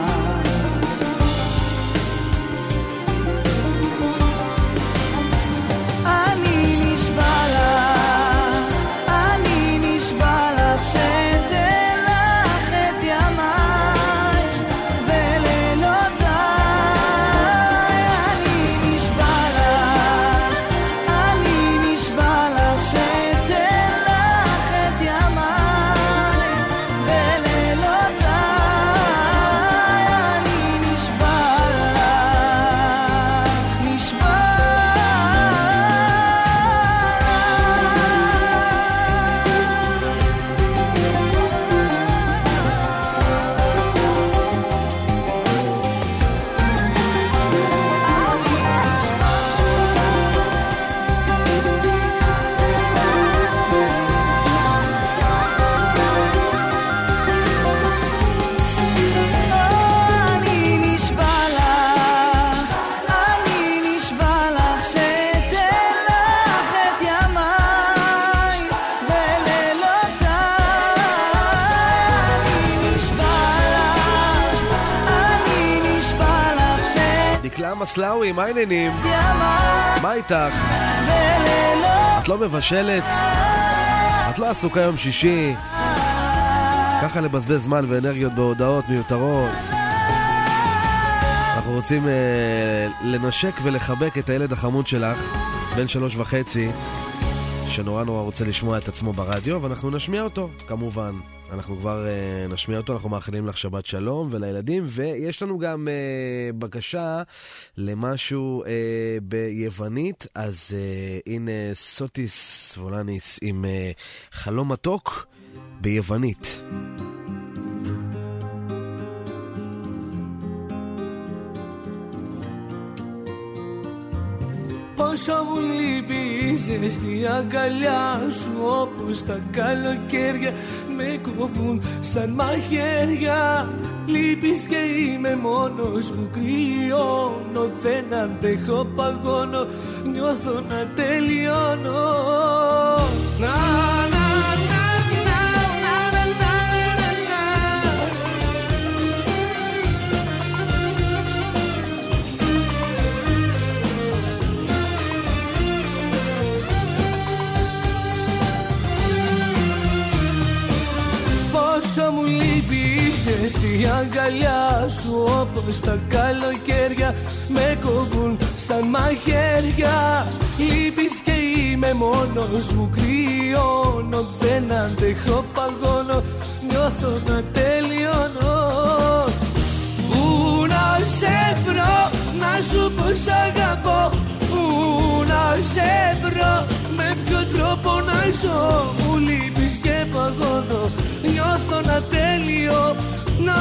אני נשבע לך, אני נשבע לך שתן לך את ימיי ולילותיי. אני נשבע לך, אני נשבע לך שתן לך את ימיי ולילותיי. אני נשבע לך, נשבע אני נשבע לך, אני נשבע לך שתן לך את ימיי ולילותיי. אני נשבע לך, אני נשבע לך שתן דקלה מסלאוי, מה העניינים? ימיי מה איתך? ולילותיי. את לא מבשלת? את לא עסוקה יום שישי? ככה לבזבז זמן ואנרגיות בהודעות מיותרות. אנחנו רוצים לנשק ולחבק את הילד החמוד שלך, בן 3.5, שנורא נורא רוצה לשמוע את עצמו ברדיו, ואנחנו נשמיע אותו, כמובן. אנחנו כבר נשמיע אותו, אנחנו מאחלים לך שבת שלום ולילדים, ויש לנו גם בקשה למשהו ביוונית, אז הנה סוטיס וולניס עם חלום מתוק ביוונית. Πόσο μου λείπεις στη αγκαλιά σου, όπως τα καλοκαίρια με κόβουν σαν μαχαίρια. Λείπεις και είμαι μόνος μου, κρυώνω, δεν αντέχω, παγώνω, νιώθω να τελειώνω. Να, να, να, να, να, να, να, να. Πόσο μου λείπεις στη αγκαλιά σου, όπως τα καλοκαίρια με κόβουν σαν μαχαίρια. Λείπεις και είμαι μόνος μου, κρυώνω, δεν αντέχω, παγώνω, νιώθω να τελειώνω. Πού να σε βρω, να σου πω σ' αγαπώ, πού να σε βρω, με ποιο τρόπο να ζω, μου λείπεις και παγώνω, νιώθω να τελειώνω.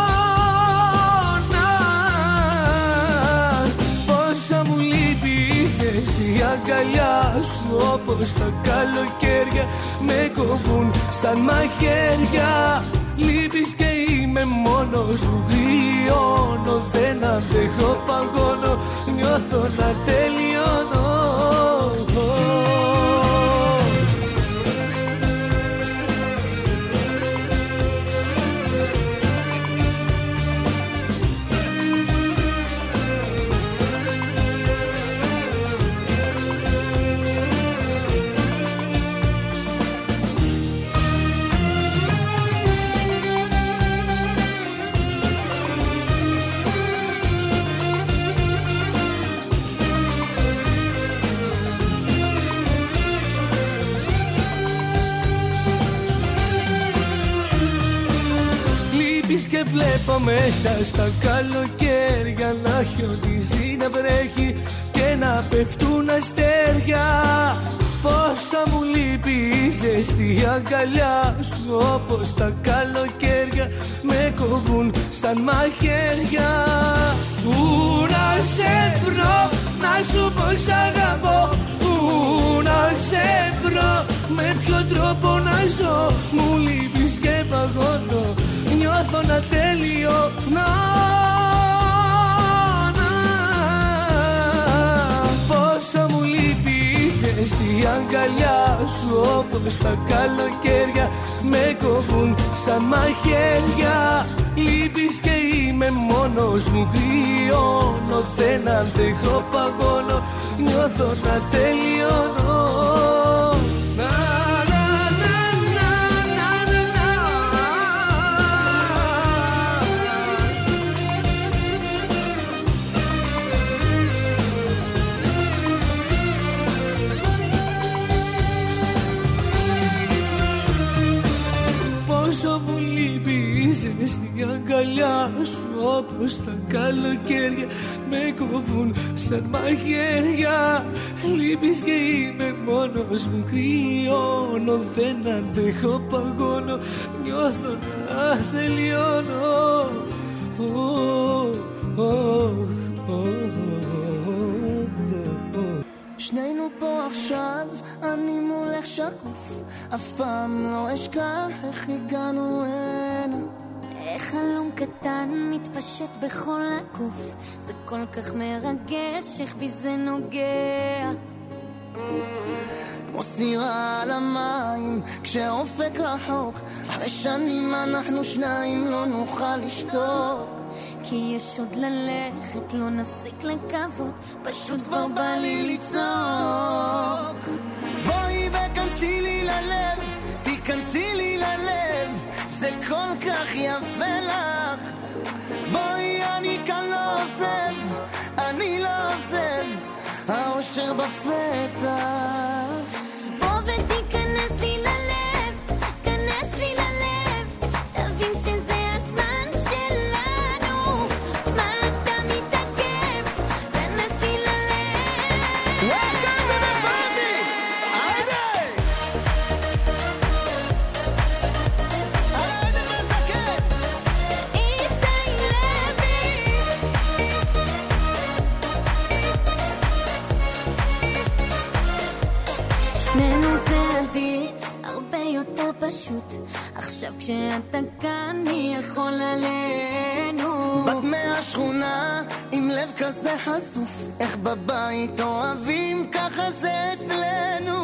Πόσα μου λείπεις εσύ, η αγκαλιά σου όπως τα καλοκαίρια με κοβούν σαν μαχαίρια. Λείπεις και είμαι μόνος μου, κρυώνω, δεν αντέχω, παγώνω, νιώθω να τελειώνω. Και βλέπω μέσα στα καλοκαίρια να χιονίζει, να βρέχει και να πέφτουν αστέρια. Πόσα μου λείπει η ζεστή αγκαλιά σου όπως τα καλοκαίρια με κοβούν σαν μαχαίρια. Πού να σε βρω, να σου πω σ' αγαπώ, πού να σε βρω, με ποιο τρόπο να ζω, μου λείπεις και παγώνω, νιώθω να τελειώνω. Πόσο μου λείπεις στη αγκαλιά σου όπως τα καλοκαίρια με κοβούν σαν μαχαίρια. Λείπεις και είμαι μόνος μου, κρυώνω, δεν αντέχω, παγώνω, νιώθω να τελειώνω. Στη αγκαλιά σου όπως τα καλοκαίρια με κοβούν σαν μαχαίρια. Λείπεις και είμαι μόνος μου, κρυώνω, δεν αντέχω, παγώνω, νιώθω να τελειώνω. שנינו פה עכשיו, אני מולך שקוף, אף פעם לא אשכח איך הגענו הנה. איך חלום קטן מתפשט בכל הגוף, זה כל כך מרגש, איך בי זה נוגע. כמו סירה על המים, כשאופק רחוק, אחרי שנים אנחנו שניים לא נוכל לשתוק. כי יש עוד ללכת, לא נפסיק לקוות, פשוט כבר בא לי לצעוק. בואי וכנסי לי ללב, תיכנסי לי ללב, זה כל כך יפה לך. בואי אני כאן לא עוזב, אני לא עוזב, האושר בפתח. בוא ותיכנס לי ללב, כנס לי ללב, תבין שזה הזמן שלנו. מה אתה מתעכב? כנס לי ללב. Welcome to the party! היידה! היידה מזכר! איתי לוי. שנינו זה עדיף, הרבה יותר פשוט. עכשיו כשאתה כאן, מי יכול עלינו? בת מהשכונה עם לב כזה חשוף, איך בבית אוהבים, ככה זה אצלנו.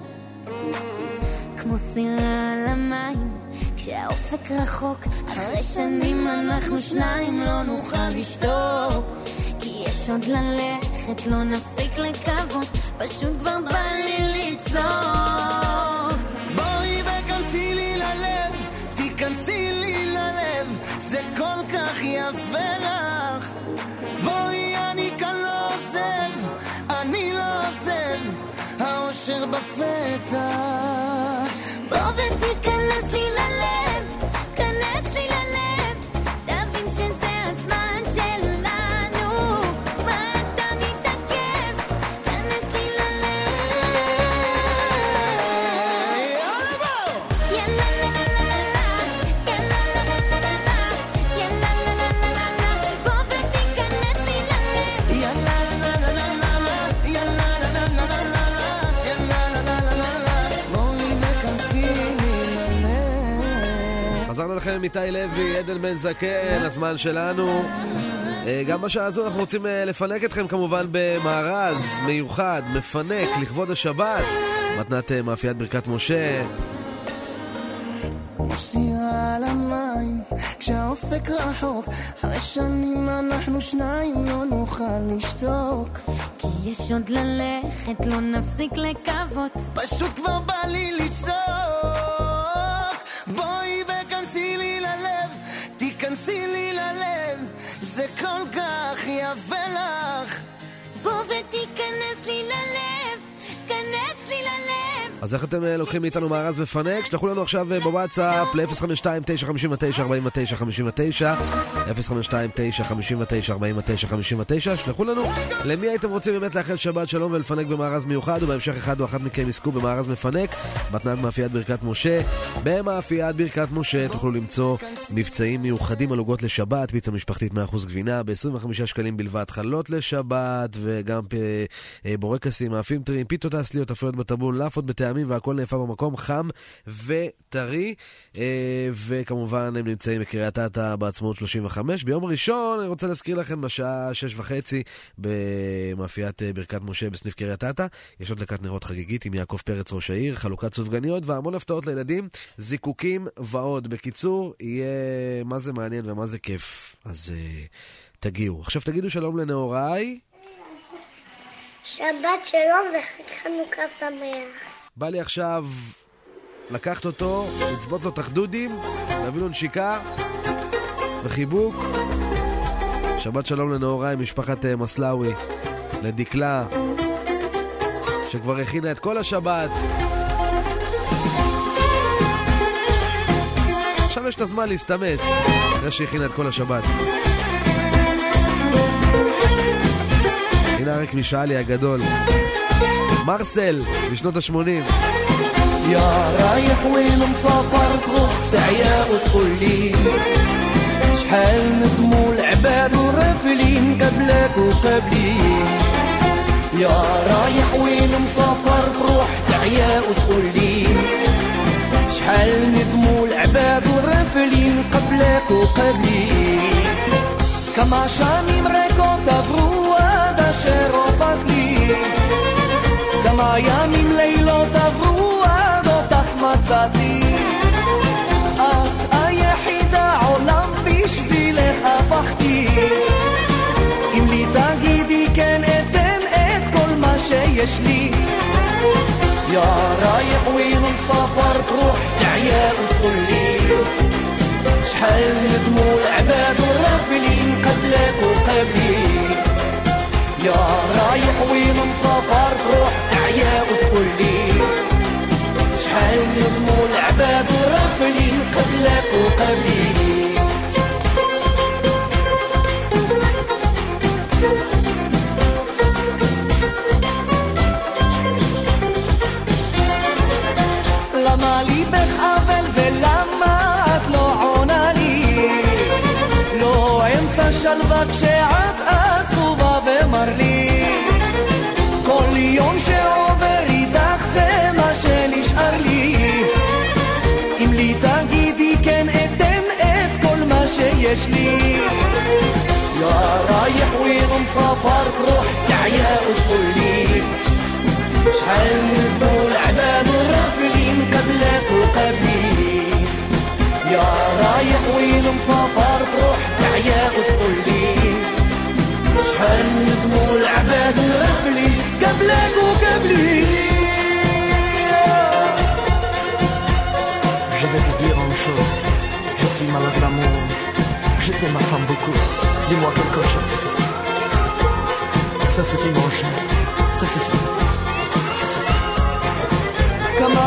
כמו סירה על המים, כשהאופק רחוק, אחרי שנים אנחנו שניים לא נוכל לשתוק. כי יש עוד ללכת, לא נפסיק לקוות, פשוט כבר בא לי לצעוק. בואי וכנסי לי ללב, תיכנסי לי ללב, זה כל כך יפה לך. בואי אני כאן לא עוזב, אני לא עוזב, האושר עובר בפתח. בוא ותיכנס לי ללב, כנס לי ללב, תבין שזה הזמן שלנו. מה אתה מתעכב? כנס לי ללב. יאללה לה לה לה לה, יאללה לה לה לה לה, יאללה לה לה לה לה, בוא ותיכנס לי ללב. יאללה לה לה לה לה, יאללה לה לה לה לה, יאללה לה לה לה לה, בואי וכנסי לי ללב. חזרנו לכם עם איתי לוי, עדן בן זקן, הזמן שלנו. גם בשעה הזו אנחנו רוצים לפנק אתכם כמובן במארז מיוחד, מפנק לכבוד השבת, מתנת מאפיית ברכת משה. סירה על המים כשהאופק רחוק, אחרי שנים אנחנו שניים לא נוכל לשתוק, כי יש עוד ללכת, לא נפסיק לקוות, פשוט כבר בא לי לצעוק. בואי וכנסי לי ללב, תיכנסי לי ללב, זה כל כך יפה לך. בוא ותיכנס לי ללב, כנס לי ללב. אז איך אתם לוקחים מאיתנו מארז מפנק? שלחו לנו עכשיו בוואטסאפ ל-052-959-4959 052-959-4959. שלחו לנו למי הייתם רוצים באמת לאחל שבת שלום ולפנק במארז מיוחד, ובהמשך אחד או אחת מכם יזכו במארז מפנק, מתנת מאפיית ברכת משה. במאפיית ברכת משה תוכלו למצוא מבצעים מיוחדים על עוגות לשבת, פיצה משפחתית 100% גבינה ב-25 שקלים בלבד, חלות לשבת, וגם בורקסים, מאפים טריים, פיתות אסליות, אפויות בטבון, לאפות בטעמים, והכל נאפה במקום חם וטרי. וכמובן הם נמצאים בקריית אתא בעצמאות 35. ביום ראשון אני רוצה להזכיר לכם בשעה 6:30 במאפיית ברכת משה בסניף קריית אתא יש עוד דלקת נרות חגיגית עם יעקב פרץ ראש העיר, חלוקת סופגניות והמון הפתעות לילדים, זיקוקים ועוד. בקיצור, יהיה מה זה מעניין ומה זה כיף, אז תגיעו. עכשיו תגידו שלום לנאוראי. שבת שלום וחנוכה שמח. בא לי עכשיו לקחת אותו, לצבות לו תחדודים, להביא לו נשיקה וחיבוק. שבת שלום לנאוראי, משפחת מסלאוי, לדקלה שכבר הכינה את כל השבת. עכשיו יש את הזמן להסתמס אחרי שהכינה את כל השבת. הנה אריק משאלי הגדול, מרסל בשנות ה-80. يا رايح وين مسافر تروح تعيا وتقول لي شحال ندموا العباد ورافلين قبلك وقبلي. يا رايح وين مسافر تروح تعيا وتقول لي شحال ندموا العباد ورافلين قبلك وقبلي. كما شامي مريكوتا بروا دا شرفت لي كما يامين ليلوتا بروا מצאתי את היחידה עולם בשבילך הפכתי. אם לי תגידי כן אתן את כל מה שיש לי. יא رايح وين مسافر تروح تعيا وتقول لي شحال ندموا العباد والرافلين قبلك وقبلي. يا رايح وين مسافر تروح تعيا وتقول لي شحال ندموا العباد ورافلين قبلك وقبلي. למה ליבך אבל ולמה את לא עונה לי? לא אמצע שלווה כשאת עצובה ומר לי כל יום שעובר איתך זה מה שנשאר לי. אם לי תגידי כן אתן את כל מה שיש לי. يا رايح وين مسافر تروح تعيا وتقول لي شحال ندموا العباد والرافلين قبلك وقبلي. يا رايح وين مسافر تروح تعيا وتقول لي شحال ندموا العباد والرافلين قبلك وقبلي. Je vais te dire une chose, je suis malade d'amour, je t'aime ma femme beaucoup, dis-moi quelque chose. Ça suffit mon cher, ça suffit, ça suffit.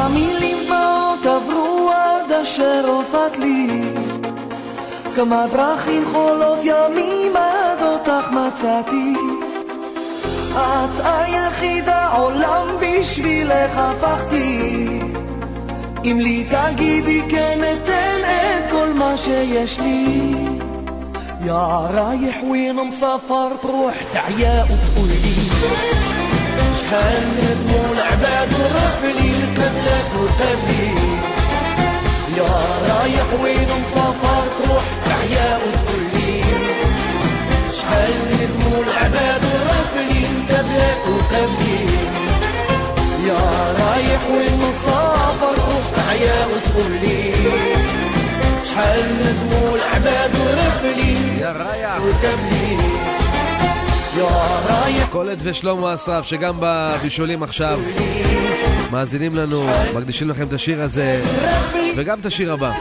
המילים באות עברו עד אשר הופעת לי, כמה דרכים חולות ימים עד אותך מצאתי. את היחידה עולם בשבילך הפכתי, אם לי תגידי כן אתן את כל מה שיש לי. يا رايح وين مسافر تروح تعيا وتقولي شحال ندموا العباد ورفلي قبلك وقبلي. يا رايح وين مسافر تروح تعيا وتقولي شحال ندموا العباد ورفلي قبلك وقبلي. يا رايح وين مسافر تروح تعيا وتقولي شحال ندموا العباد ورفلي يا رايح وقبلي. يا رايح קולט ושלמה אסרף שגם בבישולים עכשיו מאזינים לנו, מקדישים לכם את השיר הזה וגם את השיר הבא.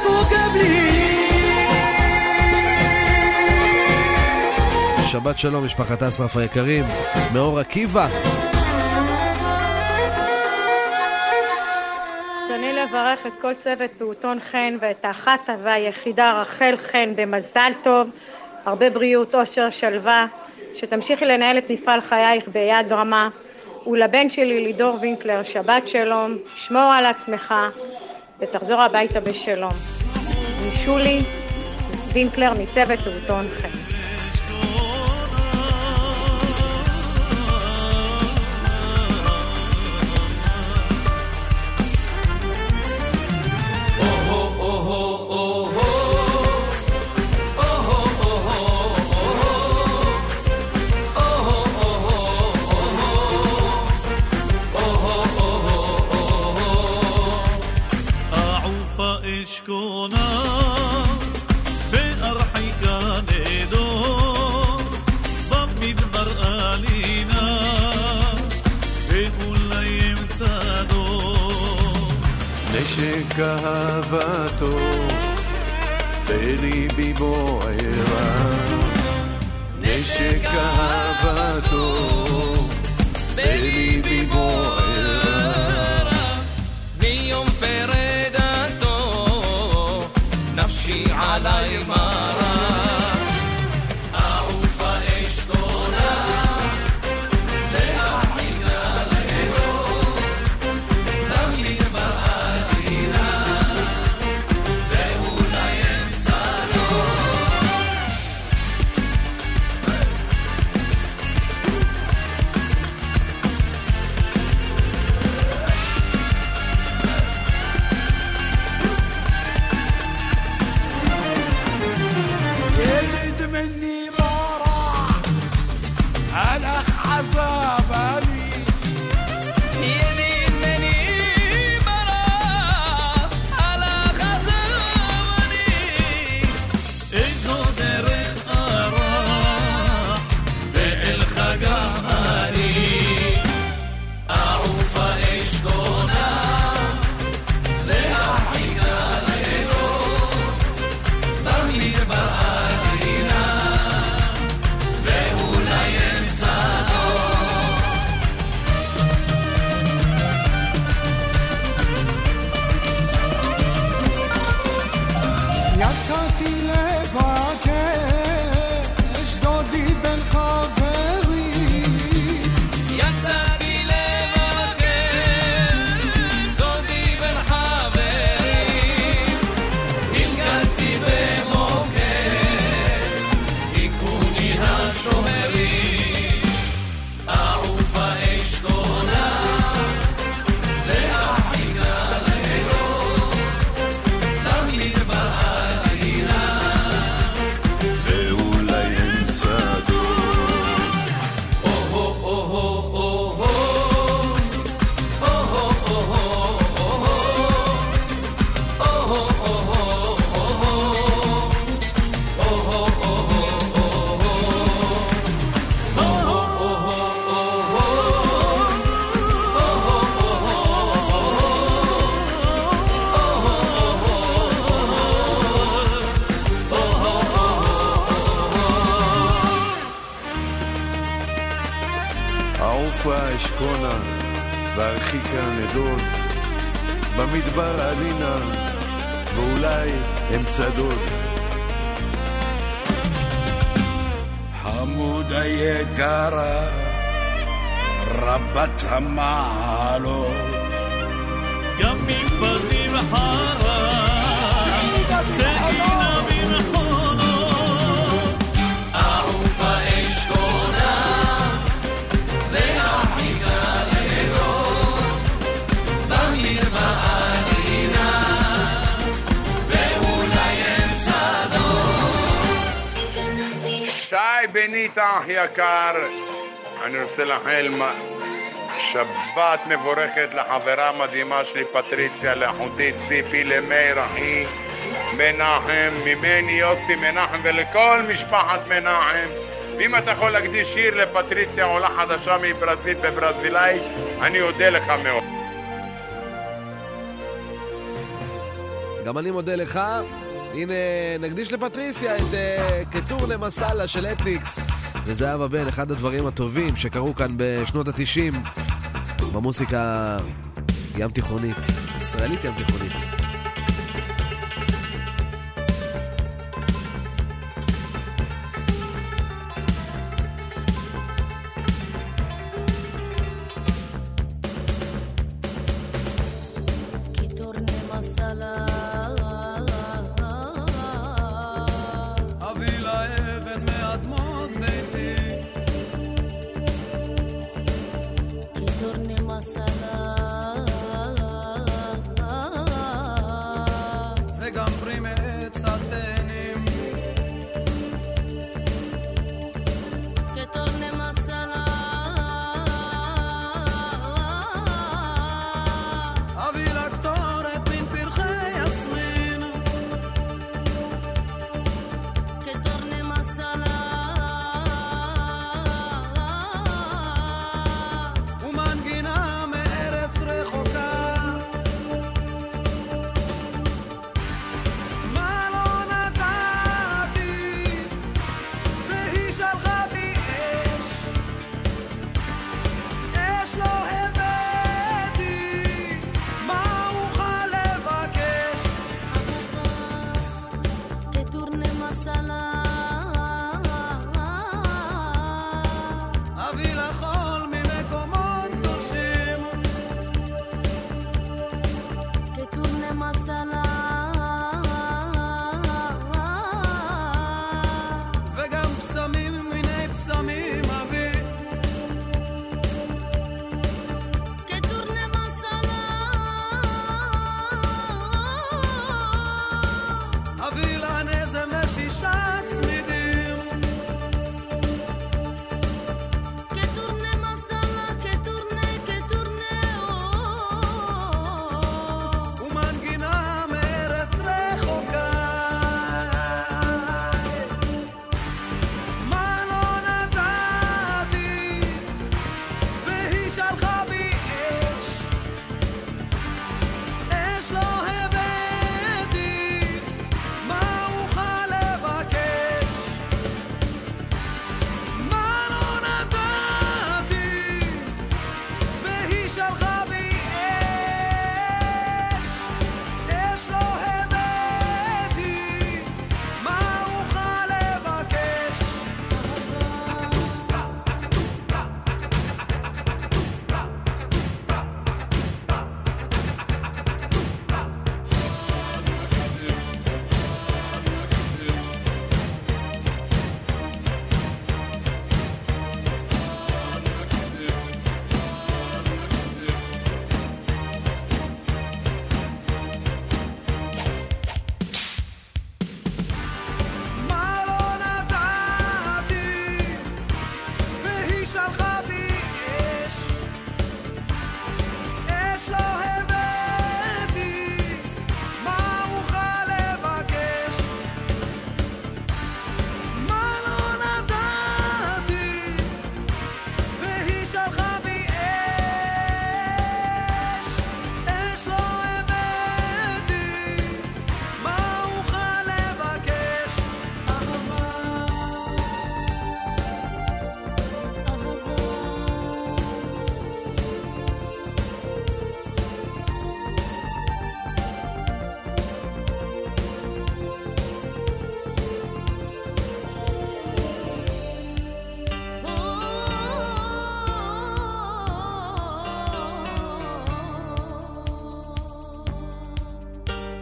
שבת שלום משפחת אסרף היקרים מאור עקיבא. ברצוני לברך את כל צוות פעוטון חן ואת האחת והיחידה רחל חן במזל טוב, הרבה בריאות, אושר, שלווה, שתמשיכי לנהל את מפעל חייך ביד רמה, ולבן שלי לידור וינקלר שבת שלום, תשמור על עצמך ותחזור הביתה בשלום. שולי וינקלר מצוות פעוטון חן. אשכונה בארחי גנדו במדבר עלינה ואולי אמצע דור נשק אהבתו בליבי בוערה נשק אהבתו בליבי בוערה מיום עליי מרה אעוף אשכונה להחי גנדו במדבר עלינה ואולי אמצע דור אשכונה והרחיקה נדוד במדבר עלינה, ואולי הם צדוד. חמודה יקרה, רבת המעלות, גם מפרדים חרה, צעינה במחולות, ערוף האש קונה, והחיגה לילות, במדבר עלינה, ואולי הם צדות. שי בנית אח יקר, אני רוצה לאחל שבת מבורכת לחברה מדהימה שלי פטריציה, לאחותי ציפי, למאיר אחי מנחם, ממני יוסי מנחם ולכל משפחת מנחם. ואם אתה יכול להקדיש שיר לפטריציה עולה חדשה מברזיל בברזילאית, אני אודה לך מאוד. גם אני מודה לך. הנה נקדיש לפטריסיה את כתור למסלה של אתניקס וזהבה בן, אחד הדברים הטובים שקרו כאן בשנות ה-90 במוסיקה ים תיכונית, ישראלית ים תיכונית. אביא לך תורת מן פרחי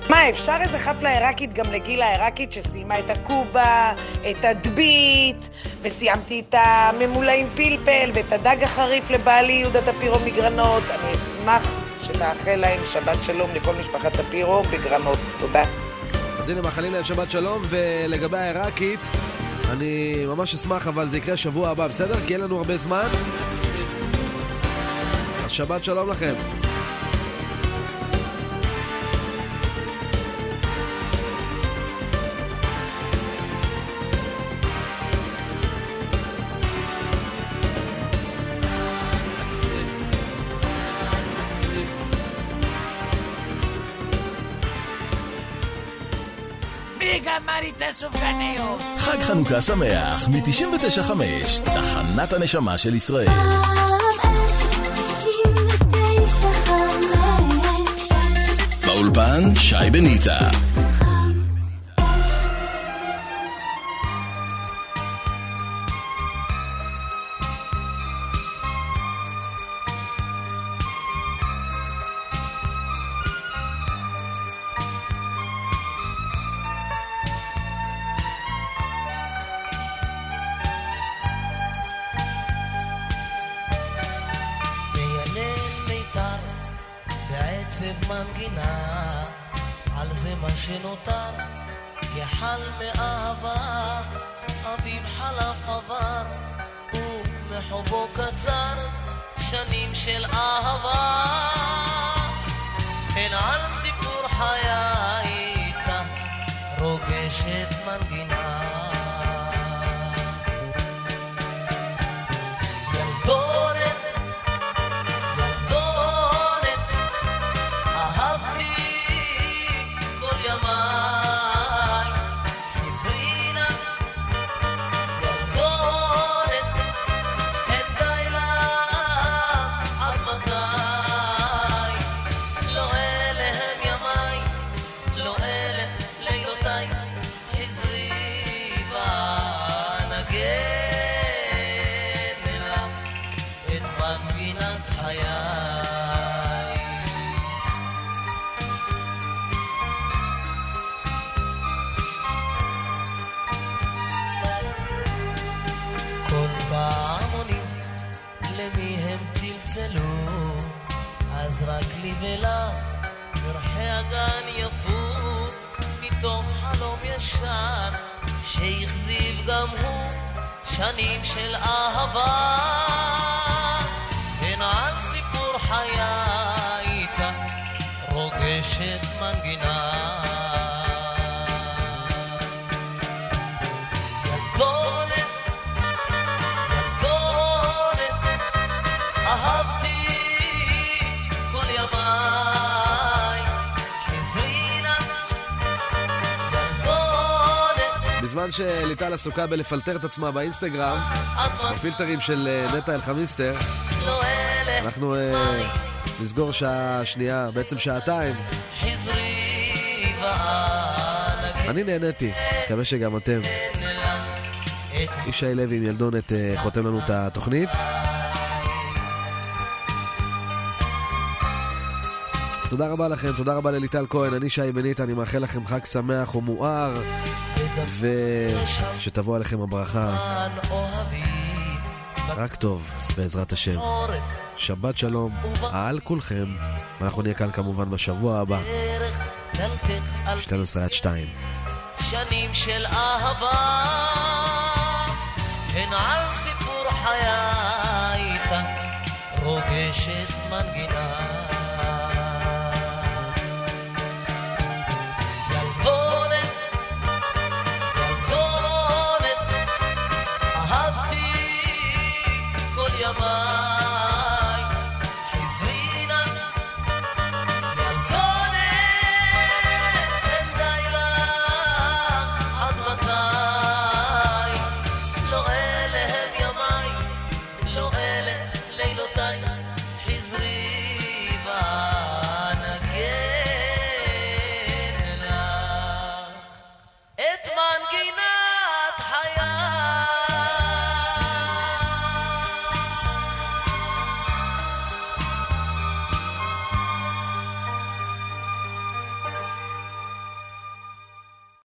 מה, אפשר איזה חפלה עיראקית גם לגילה העיראקית שסיימה את הקובה, את הדבית, וסיימתי את הממולאים פלפל ואת הדג החריף לבעלי יהודה טפירו מגרנות. אני אשמח שתאחל להם שבת שלום לכל משפחת טפירו בגרנות. תודה. אז הנה מאחלים להם שבת שלום, ולגבי העיראקית אני ממש אשמח, אבל זה יקרה שבוע הבא, בסדר? כי אין לנו הרבה זמן. אז שבת שלום לכם. חג חנוכה שמח מ-99.5, תחנת הנשמה של ישראל. באולפן שי בניטה. בזמן שליטל עסוקה בלפלטר את עצמה באינסטגרם, בפילטרים של נטע אלחמיסטר, אנחנו נסגור שעה שנייה, בעצם שעתיים. אני נהניתי, מקווה שגם אתם. ישי לוי עם ילדונת חותם לנו את התוכנית. תודה רבה לכם, תודה רבה לליטל כהן, אני שי בניטה, אני מאחל לכם חג שמח ומואר, ושתבוא עליכם הברכה רק טוב בעזרת השם. שבת שלום על כולכם, ואנחנו נהיה כאן כמובן בשבוע הבא 12 עד 2. שנים של אהבה הן על סיפור חיי איתה רוגשת מנגינה